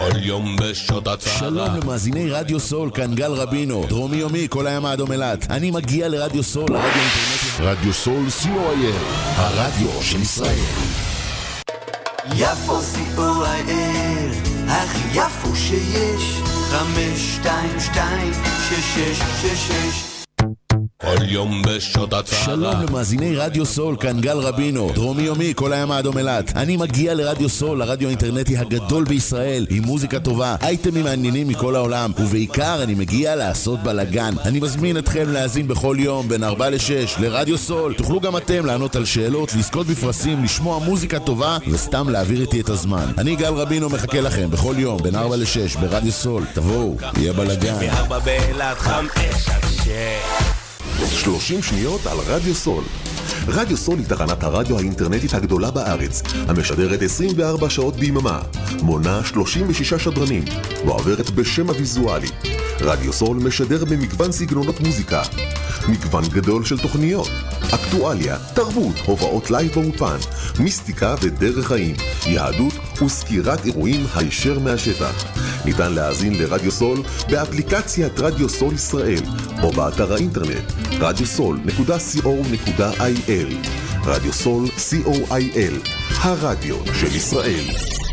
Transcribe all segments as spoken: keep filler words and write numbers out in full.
כל יום בשעות הצהרה. שלום למאזיני רדיו סול, כאן גל רבינו, דרומי יומי, כל הים האדום אילת. אני מגיע לרדיו סול, הרדיו האינטרנטי, רדיו סול סי או איי אל, הרדיו של ישראל. יפו סי או איי אל, הכי יפו שיש, חמש שתיים שתיים שש שש שש שש. כל יום בשעות הצהרה. שלום למאזיני רדיו סול, כאן גל רבינו, דרומי יומי, כל הים האדום אילת. אני מגיע לרדיו סול, הרדיו האינטרנטי הגדול בישראל, עם מוזיקה טובה, אייטמים מעניינים מכל העולם, ובעיקר אני מגיע לעשות בלגן. אני מזמין אתכם להאזין בכל יום בין ארבע לשש לרדיו סול. תוכלו גם אתם לענות על שאלות, לזכות בפרסים, לשמוע מוזיקה טובה וסתם להעביר איתי את הזמן. אני גל רבינו מחכה לכם בכל יום בין ארבע לשש ברדיו סול. תבואו, יהיה בלגן. מארבע באילת חמש עד שש. שלושים שניות על רדיו סול. רדיו סול היא תחנת הרדיו האינטרנטית הגדולה בארץ, המשדרת עשרים וארבע שעות ביממה, מונה שלושים ושישה שדרנים, ועוברת בשם הוויזואלי. רדיו סול משדר במגוון סגנונות מוזיקה, מגוון גדול של תוכניות, אקטואליה, תרבות, הובאות לייב באופן, מיסטיקה ודרך חיים, יהדות וסקירת אירועים הישר מהשטח. ניתן להאזין לרדיו סול באפליקציית רדיו סול ישראל או באתר האינטרנט רדיו סול נקודה סי או נקודה איי אל. רדיו סול סי או איי אל, הרדיו של ישראל.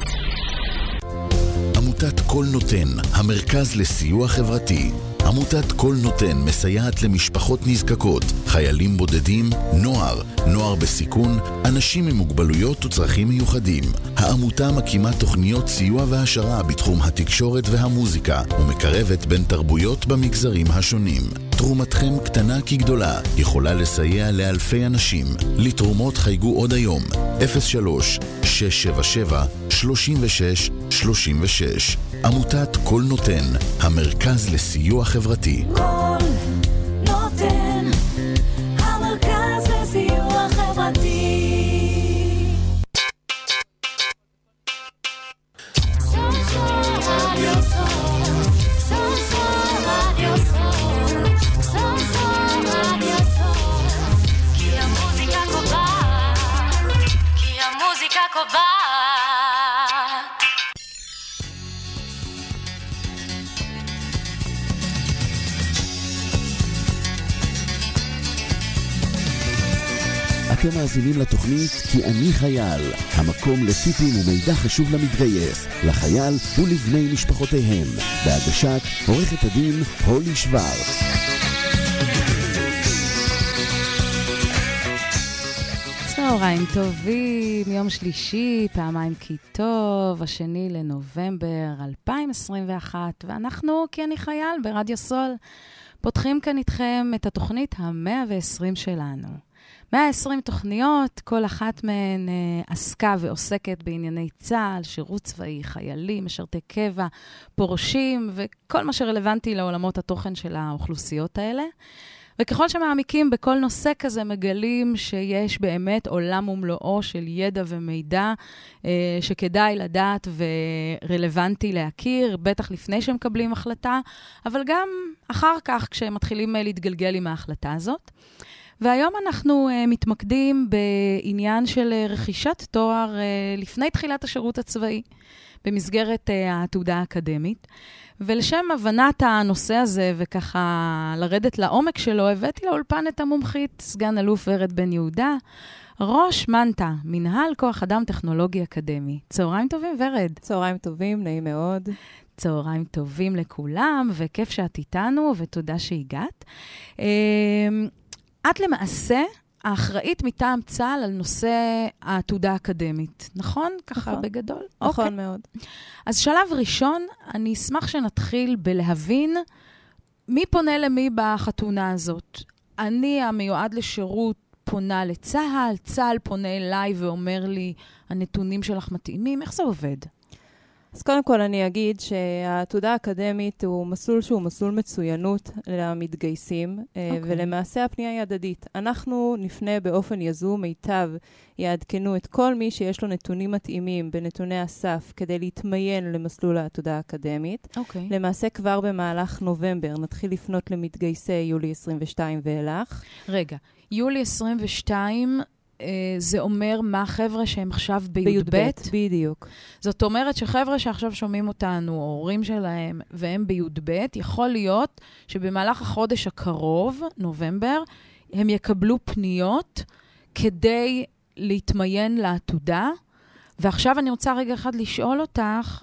עמותת כל נותן, המרכז לסיוע חברתי. עמותת כל נותן מסייעת למשפחות נזקקות, חיילים בודדים, נוער, נוער בסיכון, אנשים עם מוגבלויות וצרכים מיוחדים. העמותה מקימה תוכניות סיוע והשרה בתחום התקשורת והמוזיקה, ומקרבת בין תרבויות במגזרים השונים. תרומתכם קטנה כגדולה, יכולה לסייע לאלפי אנשים. לתרומות חייגו עוד היום, אפס שלוש שש שבע שבע שלושים ושש שלושים ושש. עמותת כל נותן, המרכז לסיוע חברתי. כל נותן, המרכז לסיוע חברתי. אתם מאזינים לתוכנית כי אני חייל, המקום לטיפים ומידע חשוב למתגייס, לחייל ולבני משפחותיהם, בהגשת עורכת הדין הולי שוורץ. צהריים טובים, יום שלישי, פעמיים כי טוב, השני לנובמבר אלפיים עשרים ואחת, ואנחנו כי אני חייל ברדיו סול, פותחים כאן איתכם את התוכנית ה-מאה ועשרים שלנו. מאה ועשרים תוכניות, כל אחת מהן אה, עסקה ועוסקת בענייני צה"ל, שירות צבאי, חיילים, משרתי קבע, פורשים, וכל מה שרלוונטי לעולמות התוכן של האוכלוסיות האלה. וככל שמעמיקים בכל נושא כזה, מגלים שיש באמת עולם ומלואו של ידע ומידע אה, שכדאי לדעת ורלוונטי להכיר, בטח לפני שהם מקבלים החלטה, אבל גם אחר כך כשהם מתחילים להתגלגל עם ההחלטה הזאת. והיום אנחנו uh, מתמקדים בעניין של uh, רכישת תואר uh, לפני תחילת השירות הצבאי, במסגרת uh, העתודה האקדמית. ולשם הבנת הנושא הזה וככה לרדת לעומק שלו, הבאתי לאולפן את המומחית, סגן אלוף ורד בן יהודה, ראש מנטה, מנהל כוח אדם טכנולוגי אקדמי. צהריים טובים ורד. צהריים טובים, נעים מאוד. צהריים טובים לכולם, וכיף שאת איתנו, ותודה שהגעת. Uh, את למעשה האחראית מטעם צה"ל על נושא העתודה האקדמית, נכון? ככה נכון. בגדול? נכון אוקיי. מאוד. אז שלב ראשון, אני אשמח שנתחיל בלהבין מי פונה למי בחתונה הזאת. אני המיועד לשירות פונה לצה"ל, צה"ל פונה אליי ואומר לי, הנתונים שלך מתאימים, איך זה עובד? אז קודם כל אני אגיד שהעתודה האקדמית הוא מסלול שהוא מסלול מצוינות למתגייסים, okay. ולמעשה הפנייה היא הדדית. אנחנו נפנה באופן יזום מיטב, יעדכנו את כל מי שיש לו נתונים מתאימים בנתוני הסף כדי להתמיין למסלול העתודה האקדמית. Okay. למעשה כבר במהלך נובמבר נתחיל לפנות למתגייסי יולי עשרים ושתיים ואילך. רגע, יולי עשרים ושתיים זה אומר מה חבר'ה שהם עכשיו בי"ב? בדיוק. זאת אומרת שחבר'ה שעכשיו שומעים אותנו, או הורים שלהם, והם בי"ב, יכול להיות שבמהלך החודש הקרוב, נובמבר, הם יקבלו פניות כדי להתמיין לעתודה. ועכשיו אני רוצה רגע אחד לשאול אותך,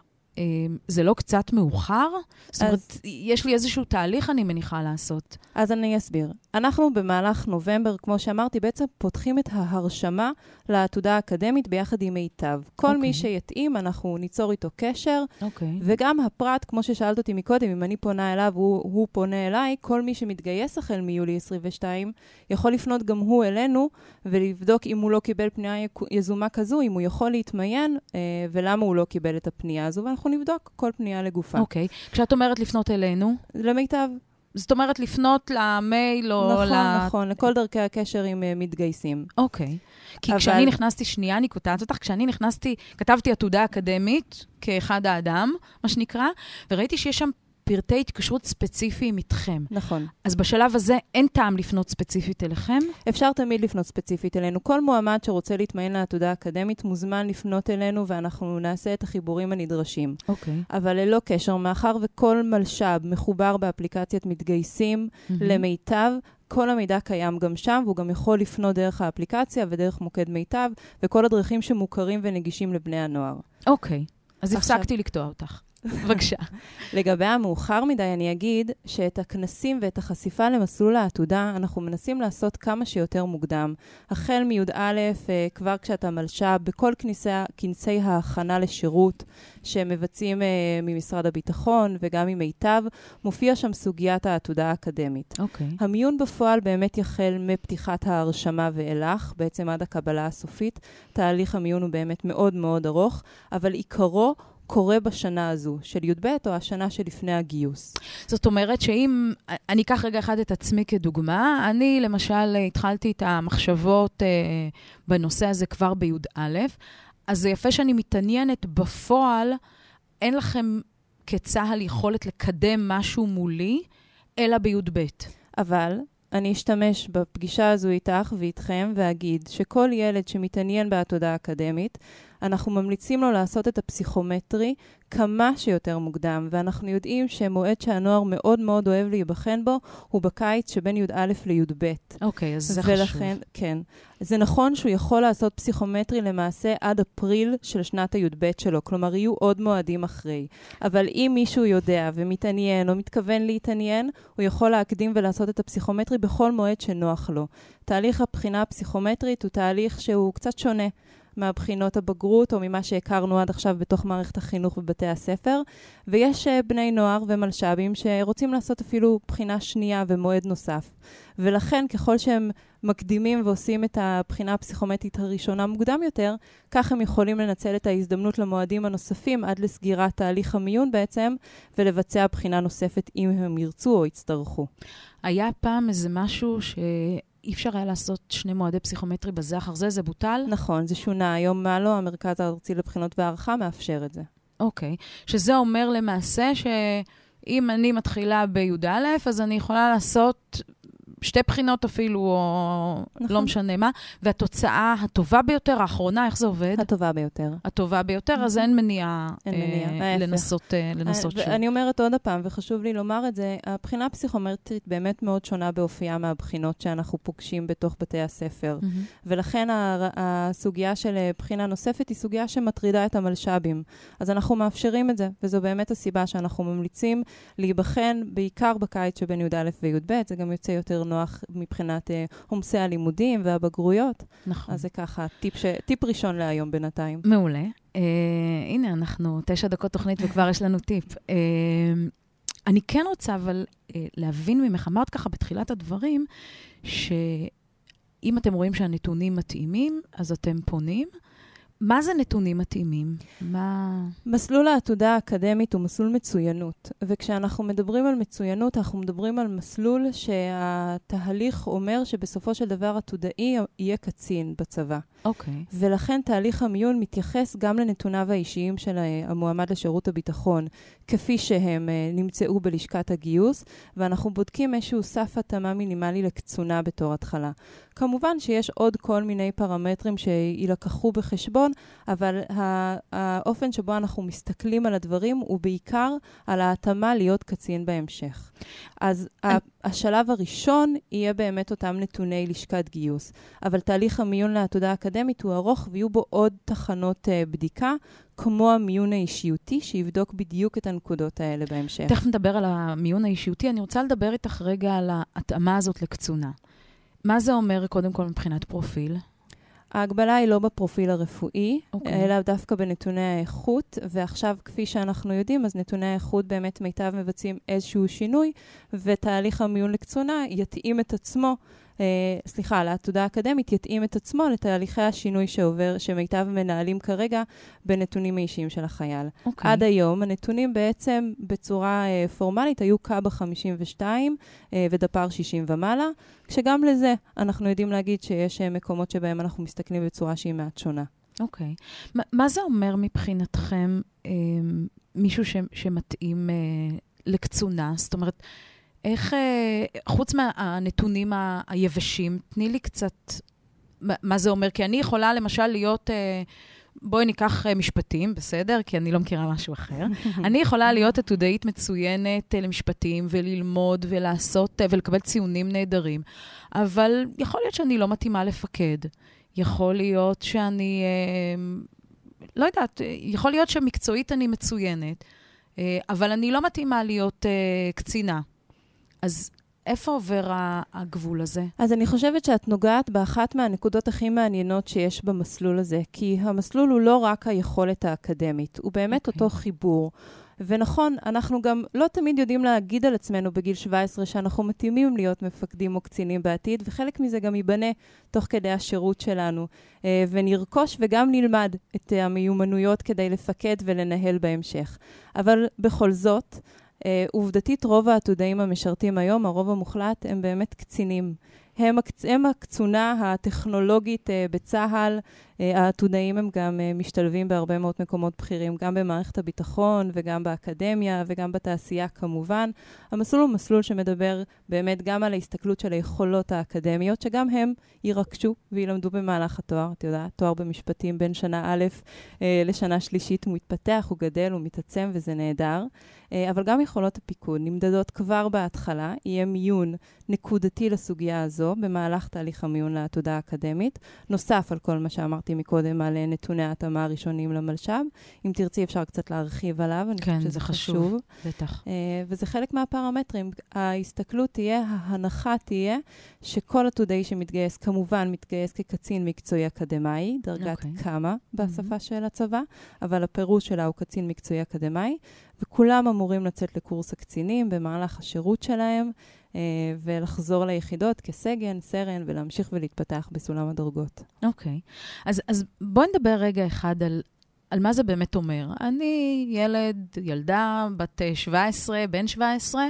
זה לא קצת מאוחר? זאת אומרת, יש לי איזשהו תהליך אני מניחה לעשות. אז אני אסביר. אנחנו במהלך נובמבר, כמו שאמרתי, בעצם פותחים את ההרשמה לעתודה האקדמית ביחד עם מיטב. כל מי שיתאים, אנחנו ניצור איתו קשר. וגם הפרט, כמו ששאלת אותי מקודם, אם אני פונה אליו, הוא פונה אליי, כל מי שמתגייס החל מיולי עשרים ושתיים, יכול לפנות גם הוא אלינו, ולבדוק אם הוא לא קיבל פנייה יזומה כזו, אם הוא יכול להתמיין, ולמה הוא לא קיבל את הפנייה הזו, ואנחנו נבדוק כל פנייה לגופה. אוקיי. כשאת אומרת לפנות אלינו? למיטב. זאת אומרת, לפנות למייל או נכון, ל... נכון, נכון. לכל דרכי הקשר עם uh, מתגייסים. אוקיי. כי אבל... כשאני נכנסתי, שנייה, אני קוטעת אותך, כשאני נכנסתי, כתבתי עתודה אקדמית כאחד האדם, מה שנקרא, וראיתי שיש שם פרטי התקשרות ספציפיים איתכם. נכון. אז בשלב הזה אין טעם לפנות ספציפית אליכם? אפשר תמיד לפנות ספציפית אלינו. כל מועמד שרוצה להתמיין לעתודה אקדמית מוזמן לפנות אלינו, ואנחנו נעשה את החיבורים הנדרשים. אוקיי. אבל ללא קשר, מאחר וכל מלש"ב מחובר באפליקציית מתגייסים mm-hmm. למיטב, כל המידע קיים גם שם, והוא גם יכול לפנות דרך האפליקציה ודרך מוקד מיטב, וכל הדרכים שמוכרים ונגישים לבני הנוער. אוקיי. אז הפסקתי לקטוע אותך. בבקשה. לגבי המאוחר מדי, אני אגיד שאת הכנסים ואת החשיפה למסלול העתודה, אנחנו מנסים לעשות כמה שיותר מוקדם. החל מי"א, כבר כשאתה מלש"ב, בכל כנסי ההכנה לשירות שמבצעים ממשרד הביטחון וגם ממיטב, מופיע שם סוגיית העתודה האקדמית. אוקיי. המיון בפועל באמת יחל מפתיחת ההרשמה ואילך, בעצם עד הקבלה הסופית. תהליך המיון הוא באמת מאוד מאוד ארוך, אבל עיקרו קורה בשנה הזו, של י"ב או השנה שלפני הגיוס. זאת אומרת שאם, אני אקח רגע אחד את עצמי כדוגמה, אני למשל התחלתי את המחשבות אה, בנושא הזה כבר בי"א, אז זה יפה שאני מתעניינת בפועל, אין לכם כצהל יכולת לקדם משהו מולי, אלא בי"ב. אבל אני אשתמש בפגישה הזו איתך ואיתכם ואגיד שכל ילד שמתעניין בעתודה האקדמית, אנחנו ממליצים לו לעשות את הפסיכומטרי כמה שיותר מוקדם, ואנחנו יודעים שמועד שהנוער מאוד מאוד אוהב להיבחן בו, הוא בקיץ שבין י"א לי"ב. אוקיי, אז זה ולכן, חשוב. כן. זה נכון שהוא יכול לעשות פסיכומטרי למעשה עד אפריל של שנת הי"ב שלו, כלומר יהיו עוד מועדים אחרי. אבל אם מישהו יודע ומתעניין או מתכוון להתעניין, הוא יכול להקדים ולעשות את הפסיכומטרי בכל מועד שנוח לו. תהליך הבחינה הפסיכומטרית הוא תהליך שהוא קצת שונה מהבחינות הבגרות, או ממה שהכרנו עד עכשיו בתוך מערכת החינוך בבתי הספר, ויש בני נוער ומלש"בים שרוצים לעשות אפילו בחינה שנייה ומועד נוסף. ולכן, ככל שהם מקדימים ועושים את הבחינה הפסיכומטרית הראשונה מוקדם יותר, כך הם יכולים לנצל את ההזדמנות למועדים הנוספים עד לסגירת תהליך המיון בעצם, ולבצע בחינה נוספת אם הם ירצו או יצטרכו. היה פעם איזה משהו ש... אי אפשר היה לעשות שני מועדי פסיכומטרי בזה אחר זה, זה בוטל? נכון, זה שונה. היום מה לא, המרכז הארצי לבחינות והערכה מאפשר את זה. אוקיי. שזה אומר למעשה שאם אני מתחילה בי"א, אז אני יכולה לעשות שתי בחינות אפילו, או נכון. לא משנה מה, והתוצאה הטובה ביותר, האחרונה, איך זה עובד? הטובה ביותר. הטובה ביותר, אז אין מניעה אין מניעה, אה, לנסות, אה, לנסות שוב. אני אומרת עוד הפעם, וחשוב לי לומר את זה, הבחינה הפסיכומטרית באמת מאוד שונה באופייה מהבחינות שאנחנו פוגשים בתוך בתי הספר. Mm-hmm. ולכן הסוגיה של בחינה נוספת היא סוגיה שמטרידה את המלש"בים. אז אנחנו מאפשרים את זה, וזו באמת הסיבה שאנחנו ממליצים להיבחן בעיקר בקיץ שבין י"א וי"ב, זה גם יוצא יותר נוח מבחינת עומסי הלימודים והבגרויות. נכון. אז זה ככה, טיפ, ש... טיפ ראשון להיום בינתיים. מעולה. אה, הנה, אנחנו תשע דקות תוכנית וכבר יש לנו טיפ. אה, אני כן רוצה אבל אה, להבין ממך, אמרת ככה בתחילת הדברים, שאם אתם רואים שהנתונים מתאימים, אז אתם פונים. מה זה נתונים מתאימים? מה... מסלול העתודה האקדמית הוא מסלול מצוינות, וכשאנחנו מדברים על מצוינות, אנחנו מדברים על מסלול שהתהליך אומר שבסופו של דבר עתודאי יהיה קצין בצבא. אוקיי. ולכן תהליך המיון מתייחס גם לנתוניו האישיים של המועמד לשירות הביטחון, כפי שהם נמצאו בלשכת הגיוס, ואנחנו בודקים איזשהו סף התאמה מינימלי לקצונה בתור התחלה. כמובן שיש עוד כל מיני פרמטרים שילקחו בחשבון, אבל האופן שבו אנחנו מסתכלים על הדברים הוא בעיקר על ההתאמה להיות קצין בהמשך. אז השלב הראשון יהיה באמת אותם נתוני לשכת גיוס, אבל תהליך המיון לעתודה האקדמית הוא ארוך ויהיו בו עוד תחנות בדיקה, כמו המיון האישיותי, שיבדוק בדיוק את הנקודות האלה בהמשך. תכף נדבר על המיון האישיותי. אני רוצה לדבר איתך רגע על ההתאמה הזאת לקצונה. מה זה אומר קודם כל מבחינת פרופיל? ההגבלה היא לא בפרופיל הרפואי, okay. אלא דווקא בנתוני האיכות, ועכשיו כפי שאנחנו יודעים, אז נתוני האיכות באמת מיטב מבצעים איזשהו שינוי, ותהליך המיון לקצונה יתאים את עצמו, אה, סליחה, לעתודה האקדמית יתאים את עצמו לתהליכי השינוי שעובר, שמיטב מנהלים כרגע בנתונים האישיים של החייל. Okay. עד היום הנתונים בעצם בצורה אה, פורמלית היו קאבה חמישים ושתיים אה, ודפר שישים ומעלה, כשגם לזה אנחנו יודעים להגיד שיש אה, מקומות שבהם אנחנו מסתכלים בצורה שהיא מעט שונה. אוקיי. Okay. מה זה אומר מבחינתכם אה, מישהו ש, שמתאים אה, לקצונה? זאת אומרת, איך, חוץ מהנתונים היבשים, תני לי קצת, מה זה אומר? כי אני יכולה למשל להיות, בואי ניקח משפטים, בסדר? כי אני לא מכירה משהו אחר. אני יכולה להיות עתודאית מצוינת למשפטים וללמוד ולעשות ולקבל ציונים נהדרים, אבל יכול להיות שאני לא מתאימה לפקד. יכול להיות שאני, לא יודעת, יכול להיות שמקצועית אני מצוינת, אבל אני לא מתאימה להיות קצינה. אז איפה עובר הגבול הזה? אז אני חושבת שאת נוגעת באחת מהנקודות הכי מעניינות שיש במסלול הזה, כי המסלול הוא לא רק היכולת האקדמית, הוא באמת okay. אותו חיבור. ונכון, אנחנו גם לא תמיד יודעים להגיד על עצמנו בגיל שבע עשרה שאנחנו מתאימים להיות מפקדים או קצינים בעתיד, וחלק מזה גם ייבנה תוך כדי השירות שלנו, ונרכוש וגם נלמד את המיומנויות כדי לפקד ולנהל בהמשך. אבל בכל זאת, עובדתית רוב העתודאים המשרתים היום, הרוב המוחלט, הם באמת קצינים. הם, הקצ... הם הקצונה הטכנולוגית uh, בצהל. Uh, העתודאים הם גם uh, משתלבים בהרבה מאוד מקומות בכירים, גם במערכת הביטחון וגם באקדמיה וגם בתעשייה כמובן. המסלול הוא מסלול שמדבר באמת גם על ההסתכלות של היכולות האקדמיות, שגם הם ירכשו וילמדו במהלך התואר. אתה יודע, תואר במשפטים בין שנה א' uh, לשנה שלישית הוא מתפתח, הוא גדל, הוא מתעצם וזה נהדר. Uh, אבל גם יכולות הפיקוד נמדדות כבר בהתחלה, יהיה מיון נקודתי לסוגיה הזו במהלך תהליך המיון לעתודה האקדמית, נוסף על כל מה שאמרתי מקודם על נתוני ההתאמה הראשונים למלש"ב. אם תרצי אפשר קצת להרחיב עליו, אני כן, חושבת שזה חשוב. חשוב. בטח. Uh, וזה חלק מהפרמטרים. ההסתכלות תהיה, ההנחה תהיה, שכל עתודאי שמתגייס, כמובן מתגייס כקצין מקצועי אקדמאי, דרגת okay. כמה בשפה mm-hmm. של הצבא, אבל הפירוש שלה הוא קצין מקצועי אקדמאי, וכולם אמורים לצאת לקורס הקצינים במהלך השירות שלהם, אה, ולחזור ליחידות כסגן, סרן, ולהמשיך ולהתפתח בסולם הדרגות. אוקיי. אז, אז בואי נדבר רגע אחד על, על מה זה באמת אומר. אני ילד, ילדה, בת שבע עשרה, בן שבע עשרה,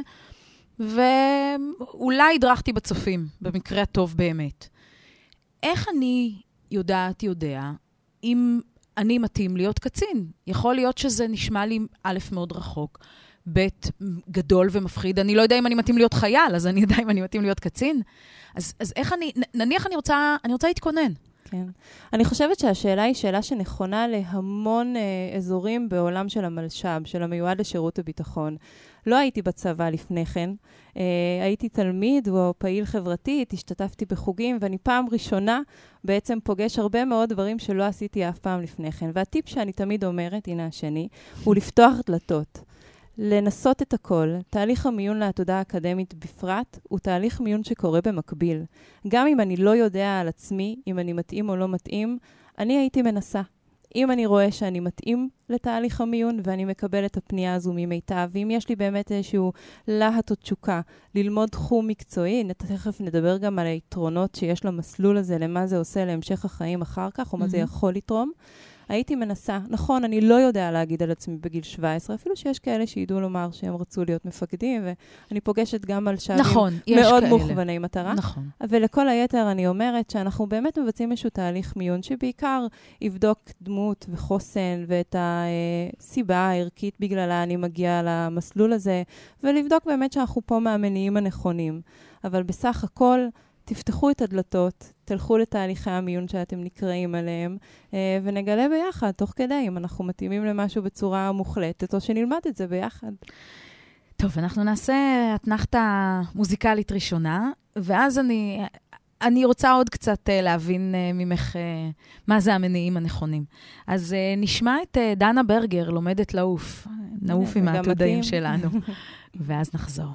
ואולי הדרכתי בצופים, במקרה הטוב באמת. איך אני יודעת, יודע, אם אני מתאים להיות קצין? יכול להיות שזה נשמע לי א' מאוד רחוק, ב' גדול ומפחיד. אני לא יודע אם אני מתאים להיות חייל, אז אני יודע אם אני מתאים להיות קצין. אז, אז איך אני, נניח אני רוצה, אני רוצה להתכונן. כן. אני חושבת שהשאלה היא שאלה שנכונה להמון אה, אזורים בעולם של המלש"ב, של המיועד לשירות הביטחון. לא הייתי בצבא לפני כן, אה, הייתי תלמיד או פעיל חברתי, השתתפתי בחוגים, ואני פעם ראשונה בעצם פוגש הרבה מאוד דברים שלא עשיתי אף פעם לפני כן. והטיפ שאני תמיד אומרת, הנה השני, הוא לפתוח דלתות. לנסות את הכל. תהליך המיון לעתודה האקדמית בפרט הוא תהליך מיון שקורה במקביל. גם אם אני לא יודע על עצמי, אם אני מתאים או לא מתאים, אני הייתי מנסה. אם אני רואה שאני מתאים לתהליך המיון ואני מקבל את הפנייה הזו ממיטב, ואם יש לי באמת איזשהו להט או תשוקה ללמוד תחום מקצועי, תכף נדבר גם על היתרונות שיש למסלול הזה, למה זה עושה להמשך החיים אחר כך, או מה זה יכול לתרום, הייתי מנסה, נכון, אני לא יודע להגיד על עצמי בגיל שבע עשרה, אפילו שיש כאלה שידעו לומר שהם רצו להיות מפקדים, ואני פוגשת גם על שווים נכון, מאוד כאלה. מוכווני מטרה. נכון. ולכל היתר אני אומרת שאנחנו באמת מבצעים איזשהו תהליך מיון, שבעיקר יבדוק דמות וחוסן, ואת הסיבה הערכית בגללה אני מגיעה למסלול הזה, ולבדוק באמת שאנחנו פה מהמניעים הנכונים. אבל בסך הכל, תפתחו את הדלתות, תלכו לתהליכי המיון שאתם נקראים עליהם, ונגלה ביחד, תוך כדי, אם אנחנו מתאימים למשהו בצורה מוחלטת, או שנלמד את זה ביחד. טוב, אנחנו נעשה אתנחתה מוזיקלית ראשונה, ואז אני, אני רוצה עוד קצת להבין ממך מה זה המניעים הנכונים. אז נשמע את דנה ברגר, לומדת לעוף. נעוף עם העתודאים שלנו. ואז נחזור.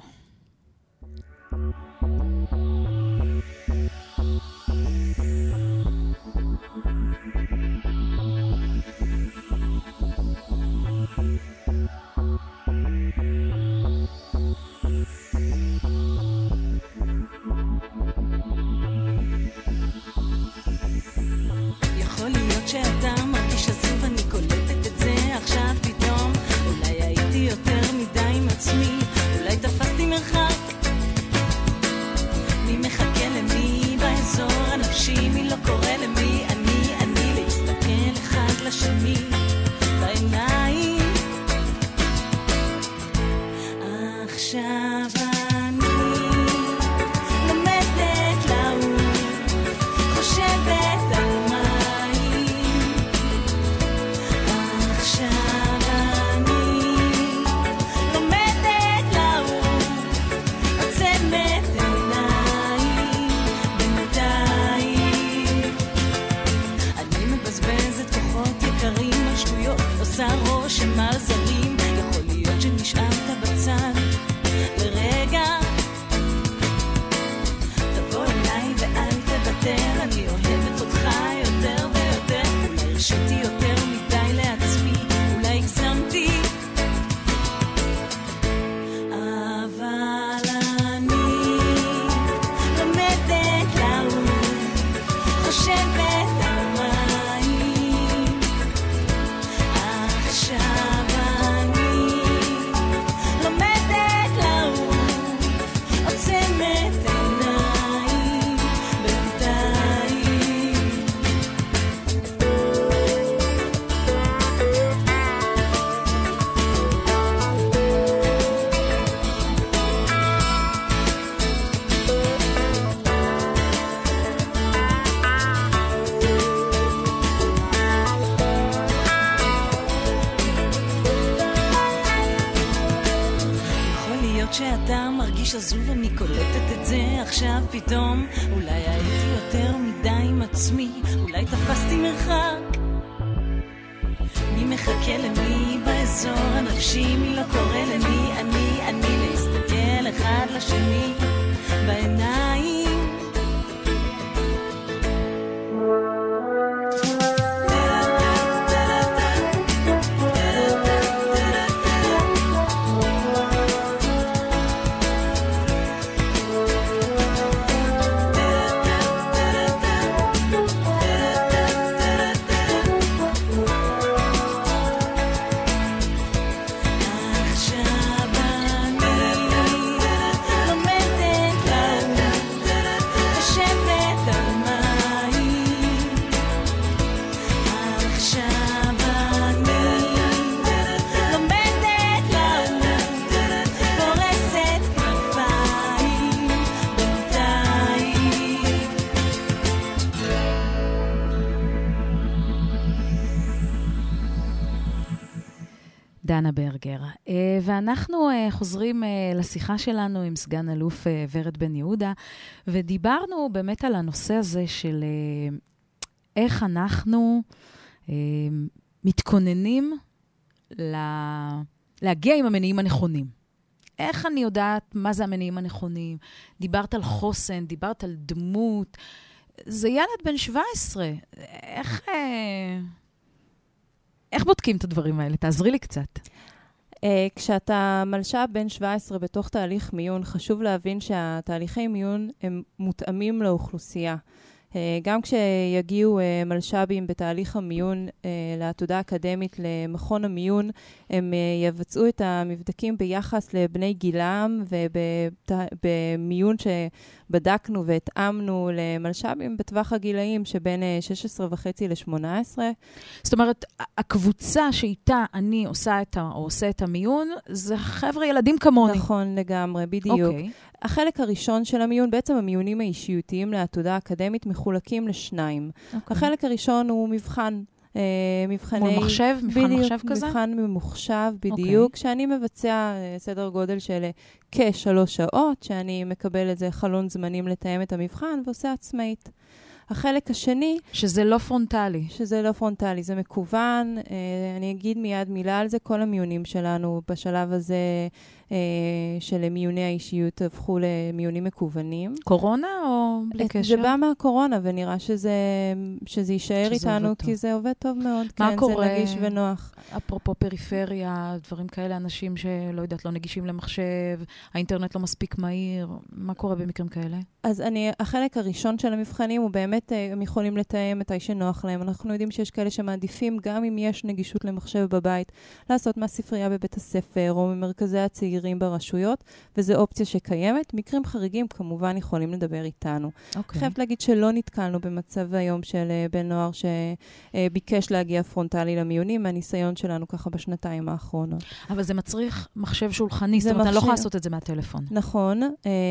יכול להיות שאתה מרגיש עצוב, אני קולטת את זה עכשיו פתאום. אולי הייתי יותר מדי עם עצמי, אולי תפסתי מרחק. מי מחכה למי באזור הנפשי, מי לא קורא למי, אני, אני להסתכל אחד לשני בעיניים. עכשיו אני לומדת לעוף, חושבת על מים. עכשיו אני לומדת לעוף, עוצמת עיניים בינתיים. אני מבזבזת כוחות יקרים על שטויות, עושה רושם על זרים. יכול להיות שנשארת בצד לרגע, תבוא אליי ואל תוותר, אני אוהבת אותך יותר ויותר. אולי הרשיתי יותר מדי לעצמי, אולי הגזמתי, אבל אני לומדת לעוף, חושבת על מים. עכשיו אני לומדת לעוף, עוצמת עיניים בינתיים. יכול להיות שאתה מרגיש עזוב, אני קולטת את זה עכשיו פתאום. אולי הייתי יותר מדי עם עצמי, אולי תפסתי מרחק. מי מחכה למי באזור הנפשי, מי לא קורא למי, אני, אני להסתכל אחד לשני בעיניים. עכשיו אני לומדת לעוף, חושבת על מים. עכשיו אני לומדת לעוף, פורסת כנפיים בינתיים. דנה ברגר. אה, ואנחנו אה, חוזרים אה, לשיחה שלנו עם סגן אלוף אה, ורד בן יהודה, ודיברנו באמת על הנושא הזה של אה, איך אנחנו אה, מתכוננים לה... להגיע עם המניעים הנכונים. איך אני יודעת מה זה המניעים הנכונים? דיברת על חוסן, דיברת על דמות. זה ילד בן שבע עשרה. איך... אה... איך בודקים את הדברים האלה? תעזרי לי קצת. Uh, כשאתה מלשה בן שבע עשרה בתוך תהליך מיון, חשוב להבין שהתהליכי מיון הם מותאמים לאוכלוסייה. גם כשיגיעו מלש"בים בתהליך המיון לעתודה אקדמית למכון המיון, הם יבצעו את המבדקים ביחס לבני גילם ובמיון שבדקנו והתאמנו למלש"בים בטווח הגילאים שבין שש עשרה וחצי ל-שמונה עשרה. זאת אומרת, הקבוצה שאיתה אני עושה את, או עושה את המיון, זה חבר'ה ילדים כמוני. נכון, לגמרי, בדיוק. אוקיי. החלק הראשון של המיון, בעצם המיונים האישיותיים לעתודה אקדמית מחולקים לשניים. אוקיי. החלק הראשון הוא מבחן. אה, מבחני... מול מחשב? מבחן בדיוק, מחשב כזה? מבחן ממוחשב, בדיוק. אוקיי. שאני מבצע אה, סדר גודל של כשלוש שעות, שאני מקבל איזה חלון זמנים לתאם את המבחן, ועושה עצמאית. החלק השני... שזה לא פרונטלי. שזה לא פרונטלי, זה מקוון. אה, אני אגיד מיד מילה על זה. כל המיונים שלנו בשלב הזה אה, של מיוני האישיות הפכו למיונים מקוונים. קורונה או בלי קשר? זה בא מהקורונה, ונראה שזה, שזה יישאר שזה איתנו, כי זה עובד טוב מאוד. מה כן, קורה? זה נגיש ונוח. אפרופו פריפריה, דברים כאלה, אנשים שלא יודעת, לא נגישים למחשב, האינטרנט לא מספיק מהיר, מה קורה במקרים כאלה? אז אני, החלק הראשון של המבחנים הוא באמת, הם יכולים לתאם מתי שנוח להם. אנחנו יודעים שיש כאלה שמעדיפים, גם אם יש נגישות למחשב בבית, לעשות מהספרייה בבית הספר, או ממרכזי הצעירים ברשויות, וזו אופציה שקיימת. מקרים חריגים כמובן יכולים לדבר איתנו. Okay. חייבת להגיד שלא נתקלנו במצב היום של בן נוער שביקש להגיע פרונטלי למיונים, מהניסיון שלנו ככה בשנתיים האחרונות. אבל זה מצריך מחשב שולחני, זאת אומרת, אני לא יכולה לעשות את זה מהטלפון. נכון.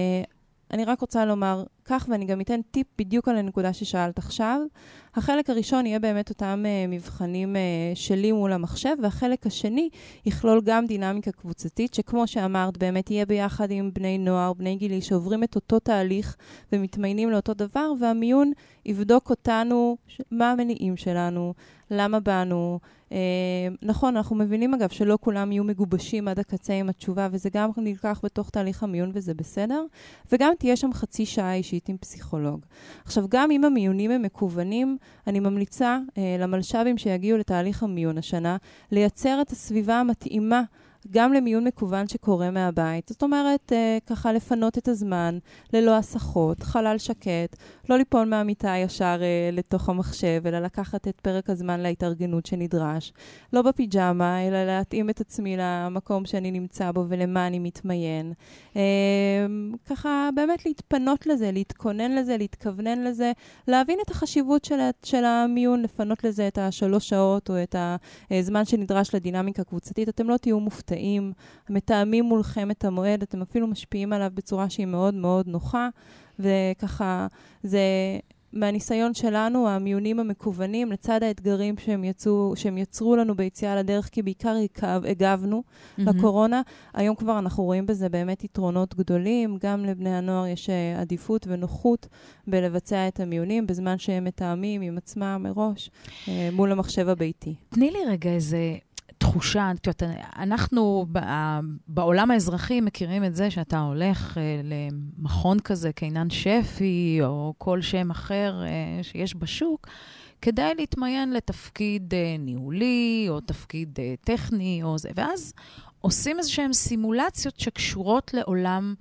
אני רק רוצה לומר כך, ואני גם אתן טיפ בדיוק על הנקודה ששאלת עכשיו. החלק הראשון יהיה באמת אותם uh, מבחנים uh, שלי מול המחשב, והחלק השני יכלול גם דינמיקה קבוצתית, שכמו שאמרת, באמת יהיה ביחד עם בני נוער, בני גילי, שעוברים את אותו תהליך ומתמיינים לאותו דבר, והמיון יבדוק אותנו, ש... מה המניעים שלנו, למה באנו. Uh, נכון, אנחנו מבינים אגב שלא כולם יהיו מגובשים עד הקצה עם התשובה, וזה גם נלקח בתוך תהליך המיון וזה בסדר, וגם תהיה שם חצי שעה אישית עם פסיכולוג. עכשיו, גם אם המיונים הם מקוונים, אני ממליצה uh, למלש"בים שיגיעו לתהליך המיון השנה, לייצר את הסביבה המתאימה, גם למיון מקוון שקורה מהבית. זאת אומרת, אה, ככה לפנות את הזמן, ללא הסחות, חלל שקט, לא ליפול מהמיטה ישר אה, לתוך המחשב, אלא לקחת את פרק הזמן להתארגנות שנדרש. לא בפיג'מה, אלא להתאים את עצמי למקום שאני נמצא בו ולמה אני מתמיין. אה, ככה באמת להתפנות לזה, להתכונן לזה, להתכוונן לזה, להבין את החשיבות של, של המיון, לפנות לזה את השלוש שעות או את הזמן שנדרש לדינמיקה קבוצתית. אתם לא תהיו מופתעים. מתאמים מולכם את המועד, אתם אפילו משפיעים עליו בצורה שהיא מאוד מאוד נוחה, וככה זה מהניסיון שלנו, המיונים המקוונים, לצד האתגרים שהם, יצאו, שהם יצרו לנו ביציאה לדרך, כי בעיקר הגבנו mm-hmm. לקורונה. היום כבר אנחנו רואים בזה באמת יתרונות גדולים, גם לבני הנוער יש עדיפות ונוחות בלבצע את המיונים, בזמן שהם מתאמים עם עצמם מראש, מול המחשב הביתי. תני לי רגע איזה... תחושה, אנחנו בעולם האזרחי מכירים את זה שאתה הולך למכון כזה, קינן שפי, או כל שם אחר שיש בשוק, כדי להתמיין לתפקיד ניהולי, או תפקיד טכני, או זה, ואז עושים איזשהם סימולציות שקשורות לעולם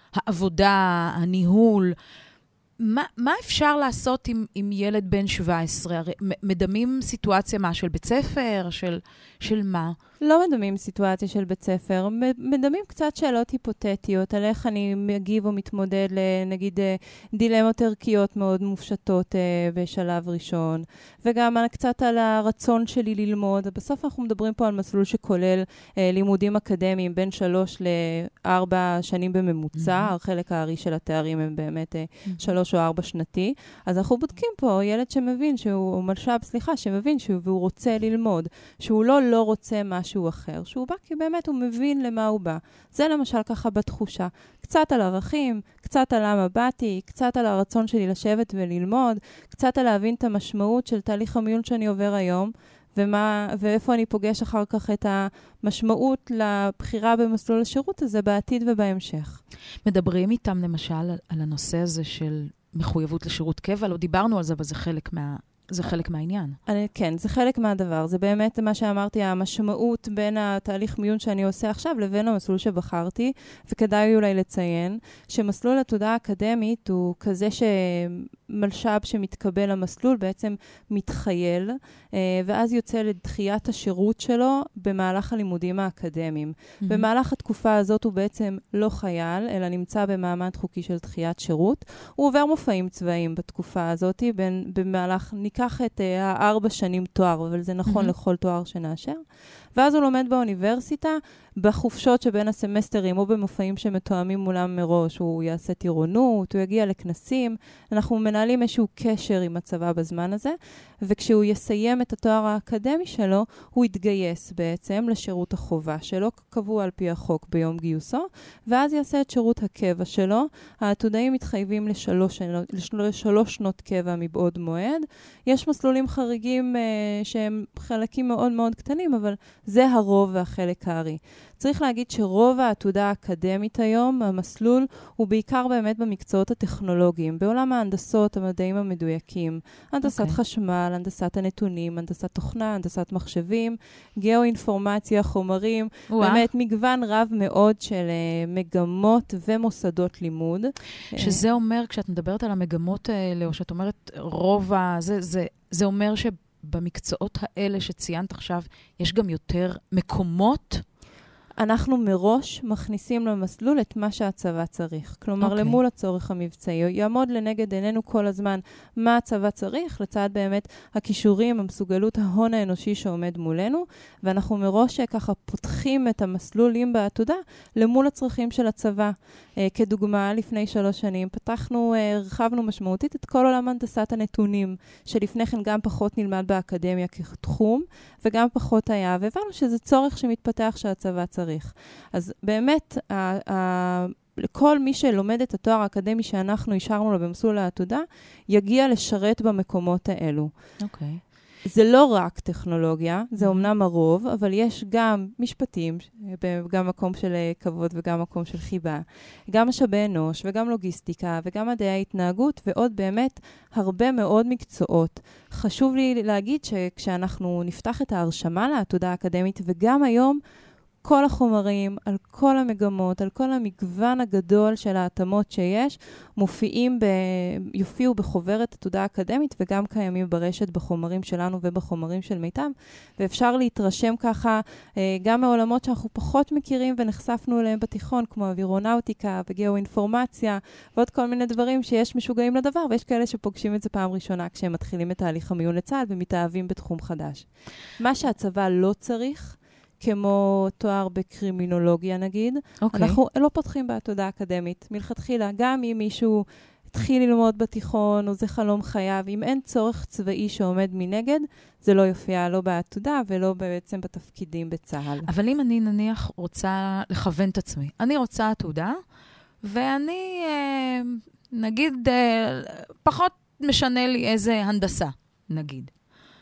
העבודה, הניהול. מה, מה אפשר לעשות עם, עם ילד בן שבע עשרה? הרי מדמים סיטואציה מה? של בית ספר? של, של מה? לא מדמים סיטואציה של בית ספר. מדמים קצת שאלות היפותטיות, על איך אני מגיב או מתמודד לנגיד דילמות ערכיות מאוד מופשטות בשלב ראשון. וגם קצת על הרצון שלי ללמוד. בסוף אנחנו מדברים פה על מסלול שכולל לימודים אקדמיים בין שלוש לארבע שנים בממוצע. Mm-hmm. החלק הארי של התארים הם באמת mm-hmm. שלוש או ארבע שנתי. אז אנחנו בודקים פה ילד שמבין שהוא, או מלש"ב, סליחה, שמבין שהוא רוצה ללמוד. שהוא לא לא רוצה משהו שהוא אחר, שהוא בא כי באמת הוא מבין למה הוא בא. זה למשל ככה בתחושה. קצת על ערכים, קצת על למה באתי, קצת על הרצון שלי לשבת וללמוד, קצת על להבין את המשמעות של תהליך המיון שאני עובר היום, ומה, ואיפה אני פוגש אחר כך את המשמעות לבחירה במסלול השירות הזה בעתיד ובהמשך. מדברים איתם למשל על, על הנושא הזה של מחויבות לשירות קבע, לא דיברנו על זה, אבל זה חלק מה... זה חלק מהעניין. אני, כן, זה חלק מהדבר. זה באמת מה שאמרתי, המשמעות בין התהליך מיון שאני עושה עכשיו לבין המסלול שבחרתי, וכדאי אולי לציין שמסלול התודעה האקדמית הוא כזה שמלשב שמתקבל למסלול בעצם מתחייל, ואז יוצא לדחיית השירות שלו במהלך הלימודים האקדמיים. Mm-hmm. במהלך התקופה הזאת הוא בעצם לא חייל, אלא נמצא במעמד חוקי של דחיית שירות. הוא עובר מופעים צבאיים בתקופה הזאת, בין, במהלך, ניקח את uh, הארבע שנים תואר, אבל זה נכון mm-hmm. לכל תואר שנאשר. ואז הוא לומד באוניברסיטה, בחופשות שבין הסמסטרים, או במופעים שמתואמים מולם מראש, הוא יעשה טירונות, הוא יגיע לכנסים, אנחנו מנהלים איזשהו קשר עם הצבא בזמן הזה, וכשהוא יסיים את התואר האקדמי שלו, הוא יתגייס בעצם לשירות החובה שלו, קבוע על פי החוק ביום גיוסו, ואז יעשה את שירות הקבע שלו. העתודאים מתחייבים לשלוש, לשלוש שנות קבע מבעוד מועד. יש מסלולים חריגים אה, שהם חלקים מאוד מאוד קטנים, אבל זה הרוב והחלק הארי. צריך להגיד שרוב העתודה האקדמית היום, המסלול, הוא בעיקר באמת במקצועות הטכנולוגיים, בעולם ההנדסות, המדעים המדויקים, הנדסת okay. חשמל, הנדסת הנתונים, הנדסת תוכנה, הנדסת מחשבים, גיאו-אינפורמציה, חומרים, wow. באמת מגוון רב מאוד של uh, מגמות ומוסדות לימוד. שזה אומר, כשאת מדברת על המגמות האלה, או שאת אומרת רוב ה... זה, זה, זה אומר שבמקצועות האלה שציינת עכשיו, יש גם יותר מקומות? אנחנו מראש מכניסים למסלול את מה שהצבא צריך. כלומר, okay. למול הצורך המבצעי. יעמוד לנגד עינינו כל הזמן מה הצבא צריך, לצד באמת הכישורים, המסוגלות, ההון האנושי שעומד מולנו, ואנחנו מראש ככה פותחים את המסלולים בעתודה למול הצרכים של הצבא. אה, כדוגמה, לפני שלוש שנים פתחנו, אה, הרחבנו משמעותית את כל עולם הנדסת הנתונים, שלפני כן גם פחות נלמד באקדמיה כתחום, וגם פחות היה, והבנו שזה צורך שמתפתח שהצבא צריך. אז באמת, ה- ה- לכל מי שלומד את התואר האקדמי שאנחנו אישרנו לו במסלול העתודה, יגיע לשרת במקומות האלו. אוקיי. Okay. זה לא רק טכנולוגיה, זה אומנם הרוב, אבל יש גם משפטים, גם מקום של כבוד וגם מקום של חיבה, גם משאבי אנוש וגם לוגיסטיקה וגם מדעי ההתנהגות, ועוד באמת הרבה מאוד מקצועות. חשוב לי להגיד שכשאנחנו נפתח את ההרשמה לעתודה האקדמית, וגם היום, כל החומרים, על כל המגמות, על כל המגוון הגדול של ההתאמות שיש, מופיעים, ב... יופיעו בחוברת עתודה אקדמית, וגם קיימים ברשת בחומרים שלנו ובחומרים של מיטב, ואפשר להתרשם ככה אה, גם מעולמות שאנחנו פחות מכירים ונחשפנו אליהם בתיכון, כמו אווירונאוטיקה וגיאו-אינפורמציה, ועוד כל מיני דברים שיש משוגעים לדבר, ויש כאלה שפוגשים את זה פעם ראשונה כשהם מתחילים את תהליך המיון לצה"ל ומתאהבים בתחום חדש. מה שהצבא לא צריך, כמו תואר בקרימינולוגיה נגיד, okay. אנחנו לא פותחים בעתודה אקדמית. מלכתחילה, גם אם מישהו התחיל ללמוד בתיכון, או זה חלום חייו, אם אין צורך צבאי שעומד מנגד, זה לא יופיע לא בעתודה ולא בעצם בתפקידים בצה"ל. אבל אם אני נניח רוצה לכוון את עצמי, אני רוצה עתודה, ואני נגיד פחות משנה לי איזה הנדסה, נגיד.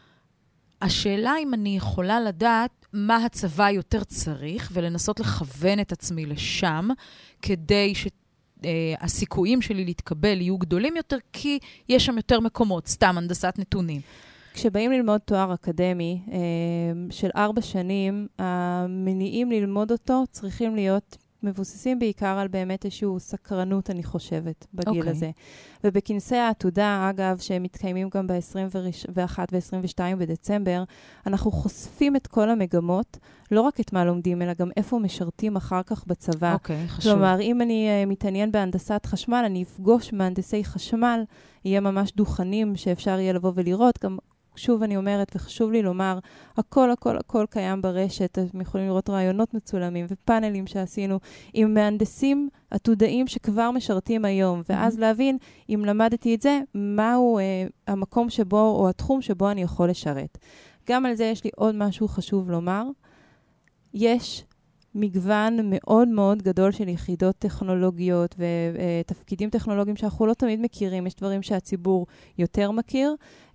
השאלה אם אני יכולה לדעת מה הצבא יותר צריך, ולנסות לכוון את עצמי לשם, כדי שהסיכויים שלי להתקבל יהיו גדולים יותר, כי יש שם יותר מקומות, סתם הנדסת נתונים. כשבאים ללמוד תואר אקדמי של ארבע שנים, המניעים ללמוד אותו צריכים להיות מבוססים בעיקר על באמת איזשהו סקרנות, אני חושבת, בגיל okay. הזה. ובכנסי העתודה, אגב, שהם מתקיימים גם ב-עשרים ואחת ו-עשרים ושתיים בדצמבר, אנחנו חושפים את כל המגמות, לא רק את מה לומדים, אלא גם איפה משרתים אחר כך בצבא. אוקיי, okay, חשוב. כלומר, אם אני uh, מתעניין בהנדסת חשמל, אני אפגוש מהנדסי חשמל, יהיה ממש דוכנים שאפשר יהיה לבוא ולראות, גם שוב אני אומרת, וחשוב לי לומר, הכל, הכל, הכל קיים ברשת. אתם יכולים לראות רעיונות מצולמים ופאנלים שעשינו עם מהנדסים עתודאים שכבר משרתים היום, ואז mm-hmm. להבין, אם למדתי את זה, מהו אה, המקום שבו, או התחום שבו אני יכול לשרת. גם על זה יש לי עוד משהו חשוב לומר. יש מגוון מאוד מאוד גדול של יחידות טכנולוגיות ותפקידים טכנולוגיים שאנחנו לא תמיד מכירים. יש דברים שהציבור יותר מכיר,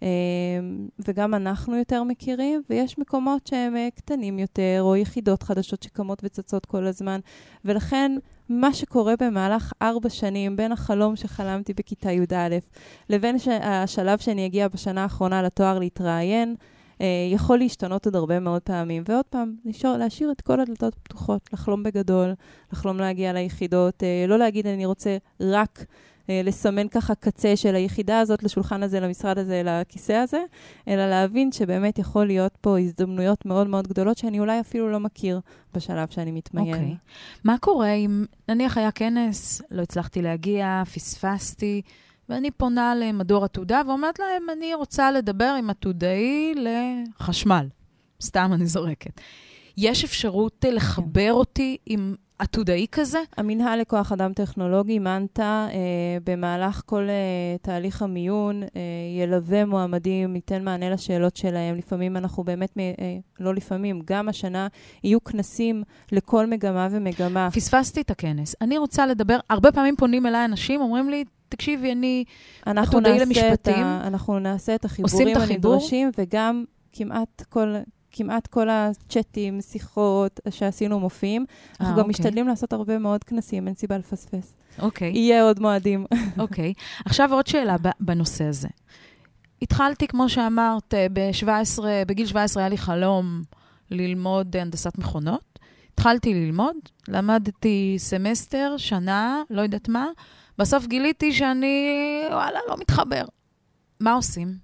וגם אנחנו יותר מכירים, ויש מקומות שהם קטנים יותר, או יחידות חדשות שקמות וצצות כל הזמן. ולכן, מה שקורה במהלך ארבע שנים, בין החלום שחלמתי בכיתה י' א', לבין השלב שאני אגיע בשנה האחרונה לתואר להתראיין, יכול להשתנות עוד הרבה מאוד פעמים, ועוד פעם, להשאיר, להשאיר את כל הדלתות פתוחות, לחלום בגדול, לחלום להגיע ליחידות, לא להגיד אני רוצה רק לסמן ככה קצה של היחידה הזאת, לשולחן הזה, למשרד הזה, לכיסא הזה, אלא להבין שבאמת יכול להיות פה הזדמנויות מאוד מאוד גדולות, שאני אולי אפילו לא מכיר בשלב שאני מתמיין. אוקיי. מה קורה אם, נניח היה כנס, לא הצלחתי להגיע, פספסתי, ואני פונה למדור עתודה, ואומרת להם, אני רוצה לדבר עם עתודאי לחשמל. סתם אני זורקת. יש אפשרות לחבר אותי עם עתודאי כזה? המנהל לכוח אדם טכנולוגי, מנטה, אה, במהלך כל אה, תהליך המיון, אה, ילווה מועמדים, ייתן מענה לשאלות שלהם. לפעמים אנחנו באמת, אה, לא לפעמים, גם השנה יהיו כנסים לכל מגמה ומגמה. פספסתי את הכנס. אני רוצה לדבר, הרבה פעמים פונים אליי אנשים, אומרים לי, תקשיבי, אני עתודאי למשפטים. ה, אנחנו נעשה את החיבורים הנדרשים, וגם כמעט כל... כמעט כל הצ'אטים, שיחות שעשינו מופיעים. אנחנו גם משתדלים לעשות הרבה מאוד כנסים, אין סיבה לפספס. אוקיי. יהיה עוד מועדים. אוקיי. עכשיו עוד שאלה בנושא הזה. התחלתי, כמו שאמרת, ב-שבע עשרה, בגיל שבע עשרה היה לי חלום ללמוד הנדסת מכונות. התחלתי ללמוד, למדתי סמסטר, שנה, לא יודעת מה. בסוף גיליתי שאני, וואלה, לא מתחבר. מה עושים?